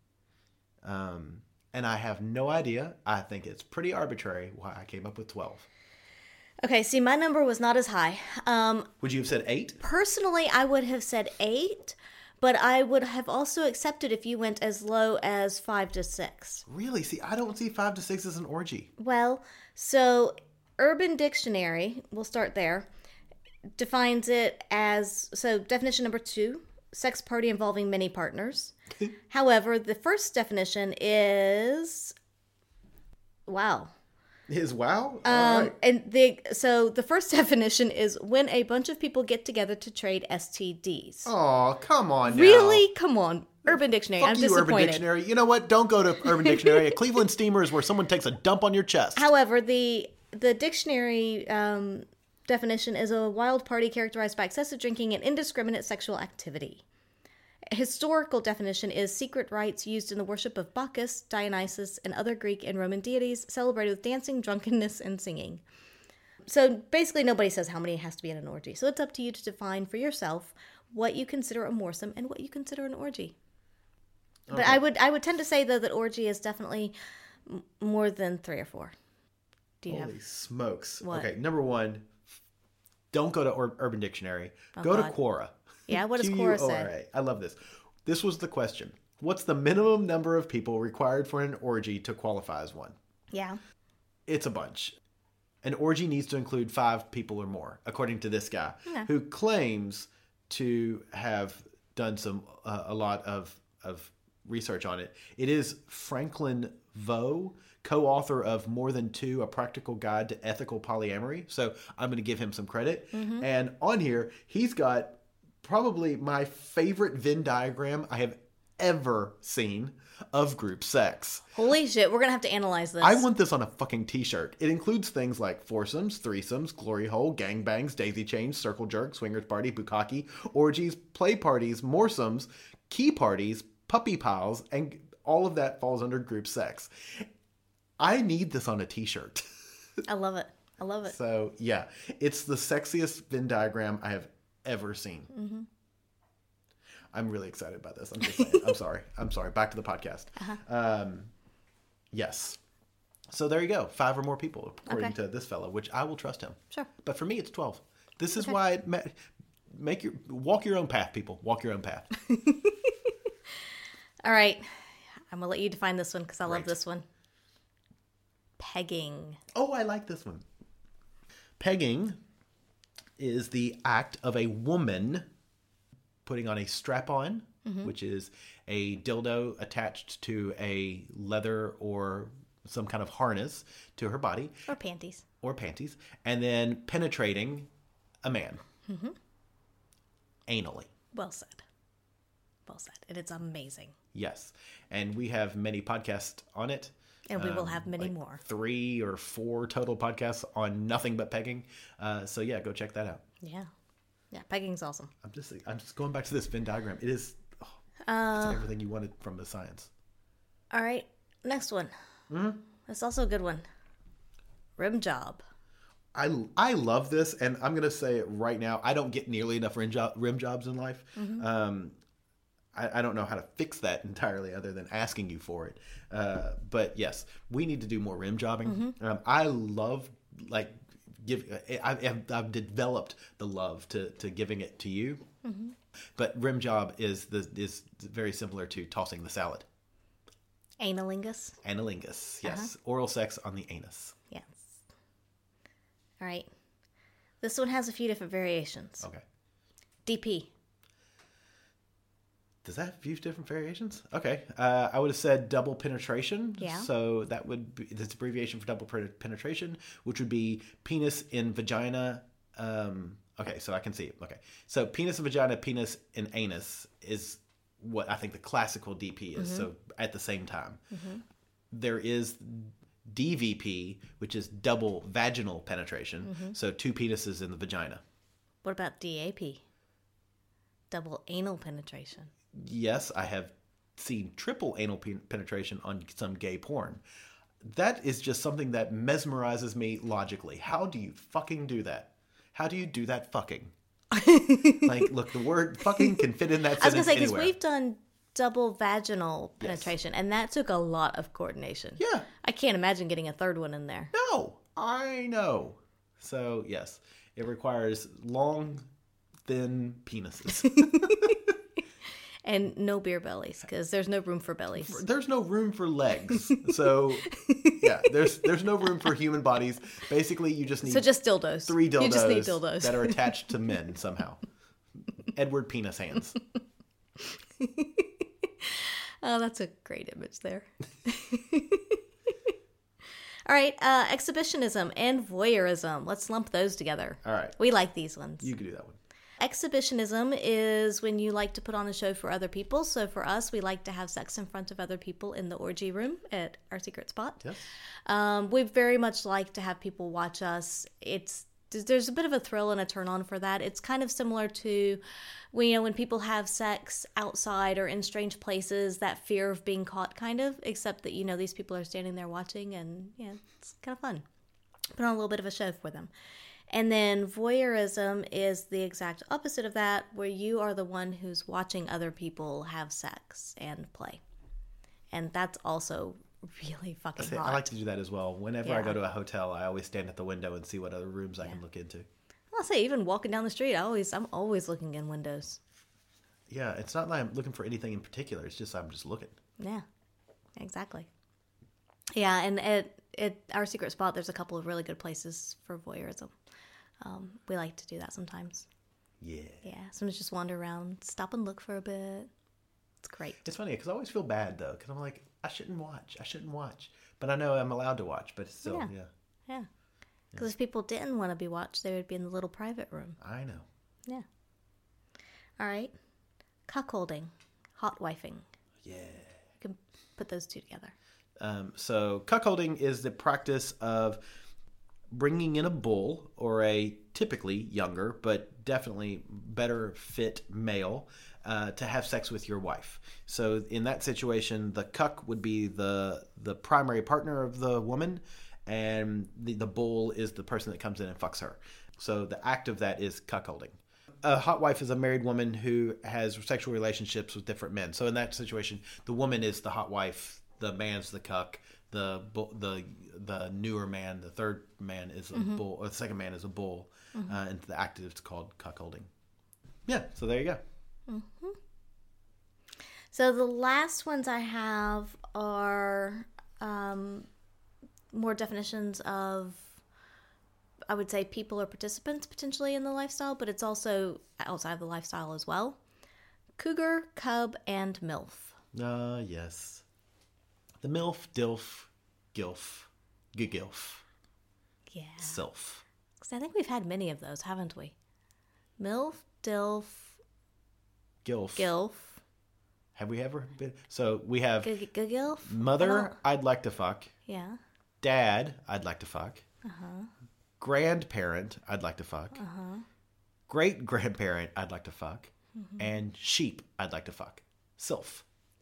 F: And I have no idea. I think it's pretty arbitrary why I came up with 12.
E: Okay, see, my number was not as high.
F: Would you have said 8?
E: Personally, I would have said 8, but I would have also accepted if you went as low as 5 to 6.
F: Really? See, I don't see 5 to 6 as an orgy.
E: Well, so Urban Dictionary, we'll start there, defines it as, so definition number 2, sex party involving many partners. However, the first definition is wow.
F: Is wow? All right.
E: And so the first definition is when a bunch of people get together to trade STDs.
F: Oh, come on now.
E: Really? Come on. Urban Dictionary.
F: Fuck
E: I'm
F: you,
E: disappointed.
F: Urban Dictionary. You know what? Don't go to Urban Dictionary. A Cleveland Steamer is where someone takes a dump on your chest.
E: However, the dictionary definition is a wild party characterized by excessive drinking and indiscriminate sexual activity. A historical definition is secret rites used in the worship of Bacchus, Dionysus, and other Greek and Roman deities, celebrated with dancing, drunkenness, and singing. So basically nobody says how many it has to be in an orgy. So it's up to you to define for yourself what you consider a moresome and what you consider an orgy. Okay. But I would tend to say, though, that orgy is definitely more than 3 or 4. Do you
F: Holy smokes.
E: What?
F: Okay, number 1, don't go to Urban Dictionary. Go to Quora.
E: Yeah, what does Quora say?
F: I love this. This was the question. What's the minimum number of people required for an orgy to qualify as one?
E: Yeah.
F: It's a bunch. An orgy needs to include 5 people or more, according to this guy, who claims to have done a lot of research on it. It is Franklin Vo, co-author of More Than Two, A Practical Guide to Ethical Polyamory. So I'm going to give him some credit.
E: Mm-hmm.
F: And on here, he's got probably my favorite Venn diagram I have ever seen of group sex.
E: Holy shit, we're gonna have to analyze this.
F: I want this on a fucking t-shirt. It includes things like foursomes, threesomes, glory hole, gangbangs, daisy chains, circle jerk, swingers party, bukkake, orgies, play parties, moresomes, key parties, puppy piles, and all of that falls under group sex. I need this on a t-shirt.
E: I love it. I love it.
F: So yeah, it's the sexiest Venn diagram I have ever seen.
E: Mm-hmm.
F: I'm really excited about this. I'm just saying. I'm sorry. Back to the podcast. Yes. So there you go. 5 or more people, according to this fellow, which I will trust him.
E: Sure.
F: But for me, it's 12. This is why walk your own path, people. Walk your own path.
E: All right. I'm going to let you define this one because I love this one. Pegging.
F: Oh, I like this one. Pegging is the act of a woman putting on a strap-on, which is a dildo attached to a leather or some kind of harness to her body.
E: Or panties.
F: And then penetrating a man.
E: Mm-hmm.
F: Anally.
E: Well said. And it's amazing.
F: Yes. And we have many podcasts on it.
E: And we will have many more.
F: 3 or 4 total podcasts on nothing but pegging. So yeah, go check that out.
E: Yeah. Yeah, pegging's awesome.
F: I'm just going back to this Venn diagram. It is it's everything you wanted from the science.
E: All right, next one.
F: Mm-hmm.
E: It's also a good one. Rim job.
F: I love this, and I'm going to say it right now. I don't get nearly enough rim jobs in life.
E: Mm-hmm.
F: I don't know how to fix that entirely other than asking you for it. But yes, we need to do more rim jobbing.
E: Mm-hmm.
F: I love I've developed the love to giving it to you, but rim job is very similar to tossing the salad.
E: Analingus.
F: Yes, oral sex on the anus.
E: Yes. All right, this one has a few different variations.
F: Okay.
E: DP.
F: Does that have a few different variations? Okay. I would have said double penetration.
E: Yeah.
F: So that would be this abbreviation for double penetration, which would be penis in vagina. Okay, so I can see it. Okay. So penis in vagina, penis in anus is what I think the classical DP is. So at the same time. There is DVP, which is double vaginal penetration. So 2 penises in the vagina.
E: What about DAP? Double anal penetration.
F: Yes, I have seen triple anal penetration on some gay porn. That is just something that mesmerizes me logically. How do you fucking do that? How do you do that fucking? Like, look, the word fucking can fit in that sentence
E: I was going to say, because
F: anywhere.
E: we've done double vaginal penetration, and that took a lot of coordination.
F: Yeah.
E: I can't imagine getting a third one in there.
F: No, I know. So, yes, it requires long, thin penises.
E: And no beer bellies, because there's no room for bellies.
F: There's no room for legs. So, yeah, there's no room for human bodies. Basically, you just need...
E: So just dildos.
F: 3 dildos.
E: You just need dildos.
F: That are attached to men somehow. Edward Penis Hands.
E: Oh, that's a great image there. All right, exhibitionism and voyeurism. Let's lump those together.
F: All right.
E: We like these ones.
F: You can do that one.
E: Exhibitionism is when you like to put on a show for other people. So for us, we like to have sex in front of other people in the orgy room at our secret spot.
F: Yes.
E: We very much like to have people watch us. There's a bit of a thrill and a turn on for that. It's kind of similar to when people have sex outside or in strange places, that fear of being caught kind of, except that, these people are standing there watching and it's kind of fun. Put on a little bit of a show for them. And then voyeurism is the exact opposite of that, where you are the one who's watching other people have sex and play. And that's also really fucking hot.
F: I like to do that as well. Whenever I go to a hotel, I always stand at the window and see what other rooms I can look into.
E: I'll say, even walking down the street, I'm always looking in windows.
F: Yeah, it's not like I'm looking for anything in particular. It's just I'm just looking.
E: Yeah, exactly. Yeah, and at our secret spot, there's a couple of really good places for voyeurism. We like to do that sometimes.
F: Yeah.
E: Yeah, sometimes just wander around, stop and look for a bit. It's great.
F: It's funny because I always feel bad though, because I'm like, I shouldn't watch, but I know I'm allowed to watch, but it's still,
E: Yeah. Because if people didn't want to be watched, they would be in the little private room.
F: I know.
E: Yeah. All right. Cuckolding, hot wifing.
F: Yeah.
E: You can put those two together.
F: So cuckolding is the practice of bringing in a bull or a typically younger but definitely better fit male to have sex with your wife. So in that situation, the cuck would be the primary partner of the woman, and the bull is the person that comes in and fucks her. So the act of that is cuckolding. A hot wife is a married woman who has sexual relationships with different men. So in that situation, the woman is the hot wife, the man's the cuck, the newer man, the third man is a bull, or the second man is a bull, and the act is called cuckolding. Yeah, so there you go.
E: Mm-hmm. So the last ones I have are more definitions of, I would say, people or participants potentially in the lifestyle, but it's also outside of the lifestyle as well. Cougar, cub, and MILF.
F: Yes. The MILF, DILF, GILF, GIGILF.
E: Yeah.
F: Sylph.
E: Because I think we've had many of those, haven't we? MILF, DILF, GILF.
F: Have we ever been? So we have
E: GILF?
F: mother, I'd like to fuck.
E: Yeah.
F: Dad, I'd like to fuck.
E: Uh-huh.
F: Grandparent, I'd like to fuck.
E: Uh-huh.
F: Great grandparent, I'd like to fuck.
E: Mm-hmm.
F: And sheep, I'd like to fuck. Sylph.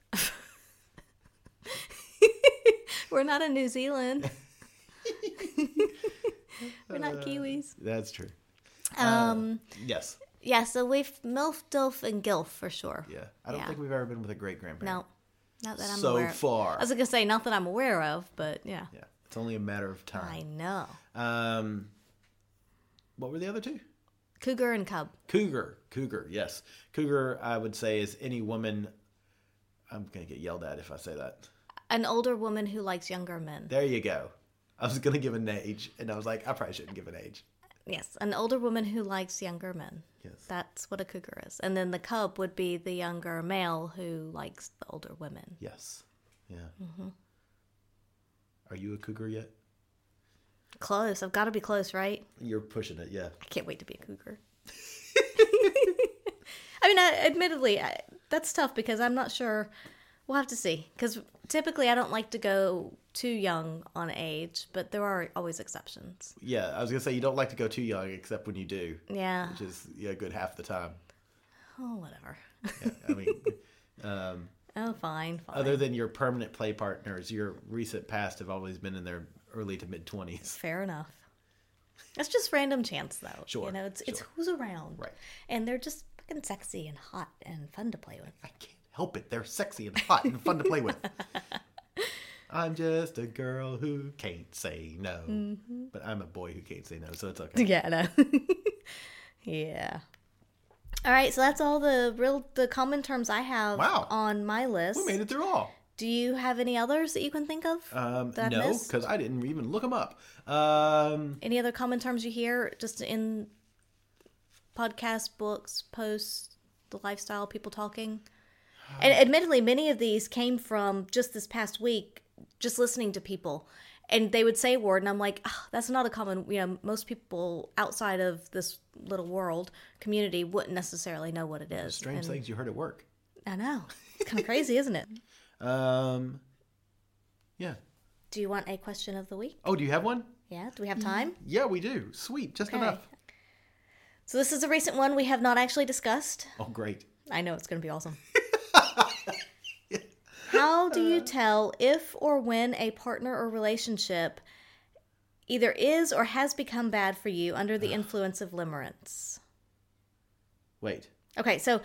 E: We're not in New Zealand. We're not Kiwis.
F: That's true. Yes.
E: Yeah, so we've MILF, DILF, and GILF for sure.
F: Yeah. I don't think we've ever been with a great grandparent.
E: No. Not that I'm
F: so
E: aware of.
F: So far.
E: I was going to say, not that I'm aware of, but yeah.
F: Yeah. It's only a matter of time.
E: I know.
F: What were the other two?
E: Cougar and cub.
F: Cougar, yes. Cougar, I would say, is any woman. I'm going to get yelled at if I say that.
E: An older woman who likes younger men.
F: There you go. I was going to give an age, and I was like, I probably shouldn't give an age.
E: Yes, an older woman who likes younger men.
F: Yes.
E: That's what a cougar is. And then the cub would be the younger male who likes the older women.
F: Yes. Yeah.
E: Mm-hmm.
F: Are you a cougar yet?
E: Close. I've got to be close, right?
F: You're pushing it, yeah.
E: I can't wait to be a cougar. I mean, admittedly, that's tough because I'm not sure. We'll have to see. Because typically I don't like to go too young on age, but there are always exceptions.
F: Yeah, I was going to say you don't like to go too young except when you do.
E: Yeah.
F: Which is a good half the time.
E: Oh, whatever.
F: Yeah, I mean...
E: oh, fine.
F: Other than your permanent play partners, your recent past have always been in their early to mid-20s.
E: Fair enough. That's just random chance, though.
F: Sure.
E: You know, it's who's around.
F: Right.
E: And they're just fucking sexy and hot and fun to play with.
F: I can't help it. They're sexy and hot and fun to play with. I'm just a girl who can't say no. Mm-hmm. But I'm a boy who can't say no, so it's okay.
E: Yeah, I know. Yeah. All right, so that's all the common terms I have on my list.
F: We made it through all.
E: Do you have any others that you can think of?
F: No, because I didn't even look them up.
E: Any other common terms you hear just in podcasts, books, posts, the lifestyle, people talking? And admittedly, many of these came from just this past week, just listening to people. And they would say a word, and I'm like, oh, that's not a common, most people outside of this little world, community, wouldn't necessarily know what it is.
F: Strange things you heard at work.
E: I know. It's kind of crazy, isn't it?
F: Yeah.
E: Do you want a question of the week?
F: Oh, do you have one?
E: Yeah. Do we have time?
F: Yeah, we do. Sweet. Just enough.
E: So this is a recent one we have not actually discussed.
F: Oh, great.
E: I know, it's going to be awesome. How do you tell if or when a partner or relationship either is or has become bad for you under the influence of limerence?
F: Wait.
E: Okay, so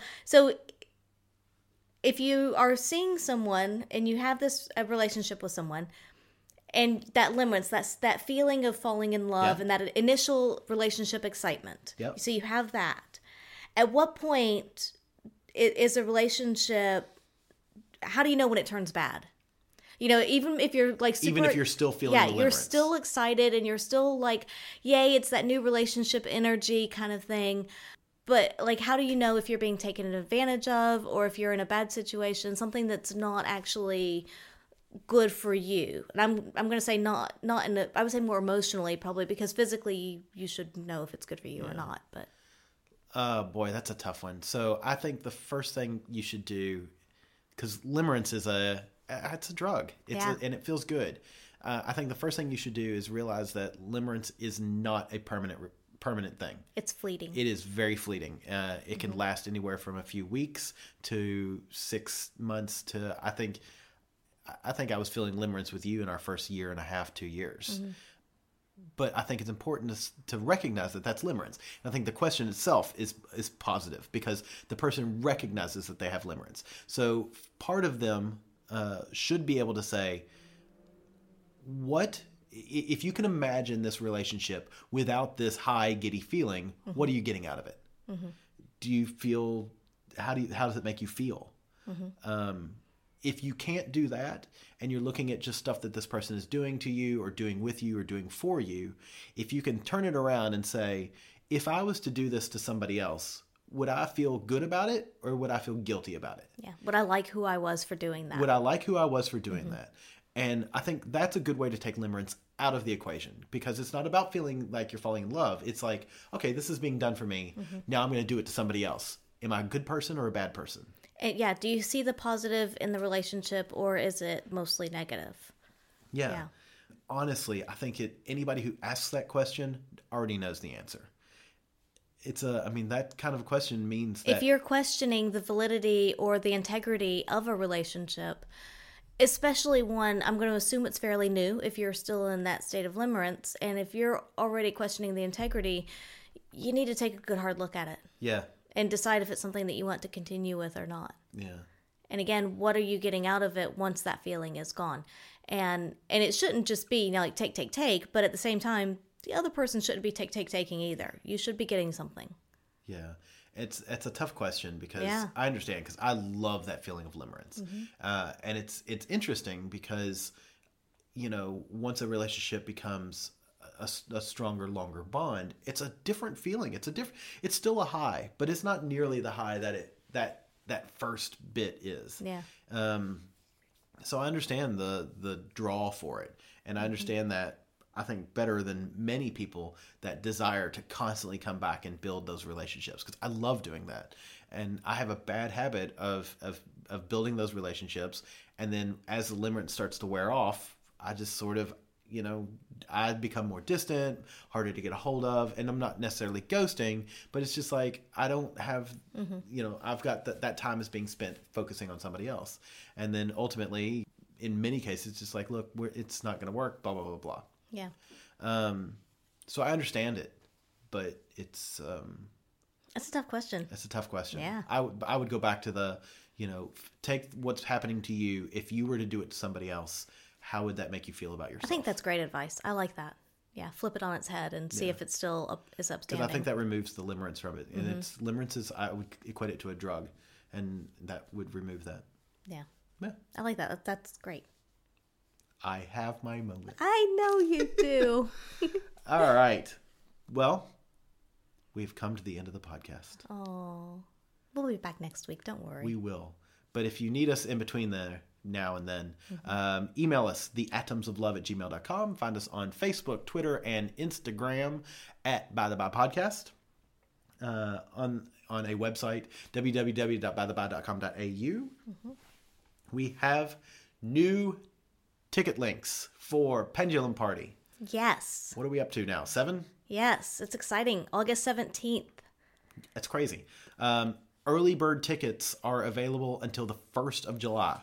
E: if you are seeing someone and you have a relationship with someone, and that limerence, that feeling of falling in love and that initial relationship excitement.
F: Yep.
E: So you have that. At what point is a relationship... How do you know when it turns bad? Even if you're like super...
F: Even if you're still feeling the limerence.
E: You're still excited and you're still like, yay, it's that new relationship energy kind of thing. But, like, how do you know if you're being taken advantage of or if you're in a bad situation, something that's not actually good for you? And I'm going to say not in a, I would say more emotionally probably, because physically you should know if it's good for you or not. But
F: boy, that's a tough one. So I think the first thing you should do, because limerence is it's a drug, and it feels good. I think the first thing you should do is realize that limerence is not a permanent thing.
E: It's fleeting.
F: It is very fleeting. It can last anywhere from a few weeks to 6 months to, I think I was feeling limerence with you in our first year and a half, 2 years. But I think it's important to recognize that that's limerence. And I think the question itself is positive because the person recognizes that they have limerence. So part of them should be able to say, if you can imagine this relationship without this high, giddy feeling, what are you getting out of it? Do you feel, how does it make you feel? If you can't do that and you're looking at just stuff that this person is doing to you or doing with you or doing for you, if you can turn it around and say, if I was to do this to somebody else, would I feel good about it or would I feel guilty about it?
E: Yeah. Would I like who I was for doing that?
F: Would I like who I was for doing that? And I think that's a good way to take limerence out of the equation because it's not about feeling like you're falling in love. It's like, okay, this is being done for me. Now I'm going to do it to somebody else. Am I a good person or a bad person?
E: And yeah. Do you see the positive in the relationship or is it mostly negative?
F: Yeah. Honestly, I think anybody who asks that question already knows the answer. That kind of a question means that
E: if you're questioning the validity or the integrity of a relationship, especially one, I'm going to assume it's fairly new if you're still in that state of limerence. And if you're already questioning the integrity, you need to take a good hard look at it. Yeah. And decide if it's something that you want to continue with or not. Yeah. And again, what are you getting out of it once that feeling is gone? And it shouldn't just be, like take, but at the same time, the other person shouldn't be taking either. You should be getting something.
F: Yeah. It's a tough question because I understand because I love that feeling of limerence. And it's interesting because, once a relationship becomes a stronger, longer bond, it's a different feeling. It's still a high, but it's not nearly the high that first bit is. Yeah. So I understand the draw for it. And I understand that I think better than many people that desire to constantly come back and build those relationships because I love doing that. And I have a bad habit of building those relationships. And then as the limerence starts to wear off, I just sort of, I become more distant, harder to get a hold of. And I'm not necessarily ghosting, but it's just like, I don't have, I've got that time is being spent focusing on somebody else. And then ultimately, in many cases, it's just like, look, it's not going to work, blah, blah, blah, blah. Yeah. So I understand it, but it's
E: a tough question.
F: It's a tough question.
E: Yeah.
F: I would go back to take what's happening to you. If you were to do it to somebody else, how would that make you feel about yourself?
E: I think that's great advice. I like that. Yeah. Flip it on its head and see if it still is upstanding.
F: Because I think that removes the limerence from it. And limerence is, I would equate it to a drug and that would remove that.
E: Yeah. Yeah. I like that. That's great.
F: I have my moment.
E: I know you do.
F: All right. Well, we've come to the end of the podcast.
E: Oh. We'll be back next week. Don't worry.
F: We will. But if you need us in between there, now and then, email us, theatomsoflove@gmail.com. Find us on Facebook, Twitter, and Instagram at By the By Podcast. On a website, www.bytheby.com.au. We have new ticket links for Pendulum Party.
E: Yes.
F: What are we up to now? 7?
E: Yes, it's exciting. August 17th.
F: That's crazy. Early bird tickets are available until the 1st of July.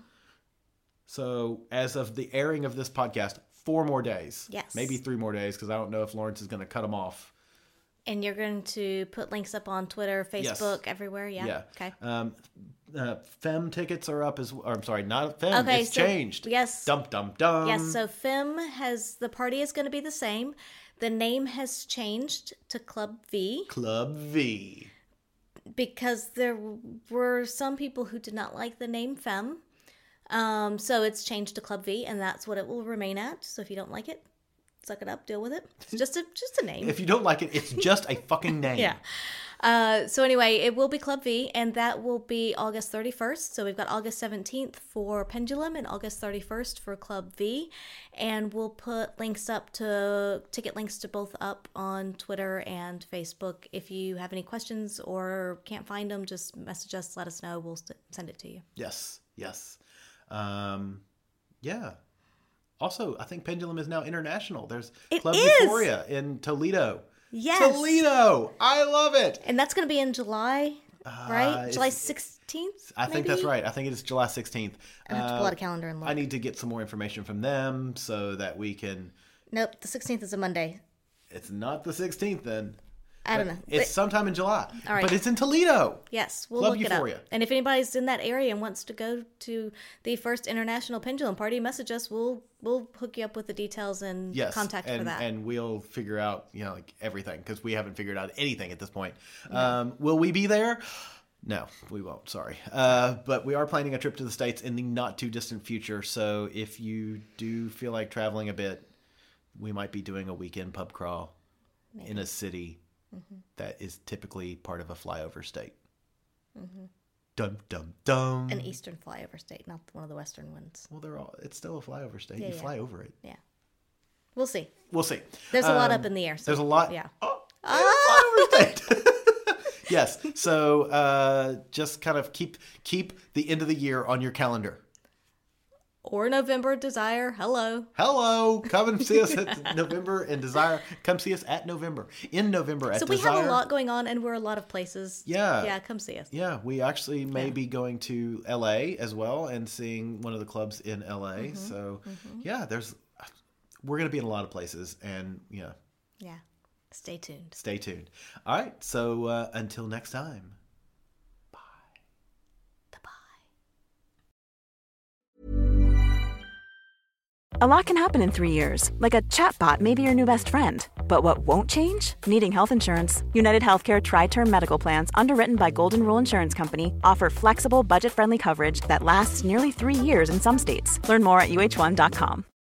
F: So as of the airing of this podcast, 4 more days.
E: Yes.
F: Maybe 3 more days because I don't know if Lawrence is going to cut them off.
E: And you're going to put links up on Twitter, Facebook, everywhere? Yeah. Okay.
F: Femme tickets are up as well. I'm sorry, not Femme. Okay, it's changed.
E: Yes.
F: Dum, dum, dum.
E: Yes, so Femme the party is going to be the same. The name has changed to Club V.
F: Club V.
E: Because there were some people who did not like the name Femme. So it's changed to Club V, and that's what it will remain at. So if you don't like it, suck it up, deal with it. It's just a name.
F: If you don't like it, it's just a fucking name.
E: Yeah. So anyway, it will be Club V, and that will be August 31st. So we've got August 17th for Pendulum and August 31st for Club V. And we'll put ticket links to both up on Twitter and Facebook. If you have any questions or can't find them, just message us, let us know. We'll send it to you.
F: Yes. Yeah. Also, I think Pendulum is now international. There's Club Euphoria in Toledo.
E: Yes.
F: Toledo. I love it.
E: And that's going to be in July, right? July 16th?
F: I think that's right. I think it is July 16th.
E: I have to pull out a calendar and look.
F: I need to get some more information from them so that we can...
E: Nope, the 16th is a Monday.
F: It's not the 16th then.
E: I don't know.
F: It's sometime in July.
E: All right.
F: But it's in Toledo.
E: Yes, we'll
F: Club
E: look
F: Euphoria.
E: it up. And if anybody's in that area and wants to go to the first International Pendulum Party, message us. We'll hook you up with the details and contact for that.
F: And we'll figure out, like everything, because we haven't figured out anything at this point. No. Will we be there? No, we won't. Sorry. But we are planning a trip to the States in the not too distant future. So if you do feel like traveling a bit, we might be doing a weekend pub crawl in a city that is typically part of a flyover state. Dum, dum, dum.
E: An eastern flyover state, not one of the western ones.
F: Well, it's still a flyover state. You fly over it.
E: Yeah. We'll see.
F: There's
E: a lot up in the air. So
F: there's a lot.
E: Yeah.
F: Flyover state. Yes. So just kind of keep the end of the year on your calendar.
E: Or November Desire. Hello.
F: Come and see us at November and Desire. Come see us at November. In November at Desire.
E: So we have a lot going on, and we're a lot of places.
F: Yeah.
E: Yeah, come see us.
F: Yeah, we actually may be going to LA as well and seeing one of the clubs in LA. So, yeah, we're going to be in a lot of places, and yeah.
E: Yeah. Stay tuned.
F: All right. So until next time.
N: A lot can happen in 3 years, like a chatbot may be your new best friend. But what won't change? Needing health insurance. United Healthcare Tri-Term Medical Plans, underwritten by Golden Rule Insurance Company, offer flexible, budget-friendly coverage that lasts nearly 3 years in some states. Learn more at uh1.com.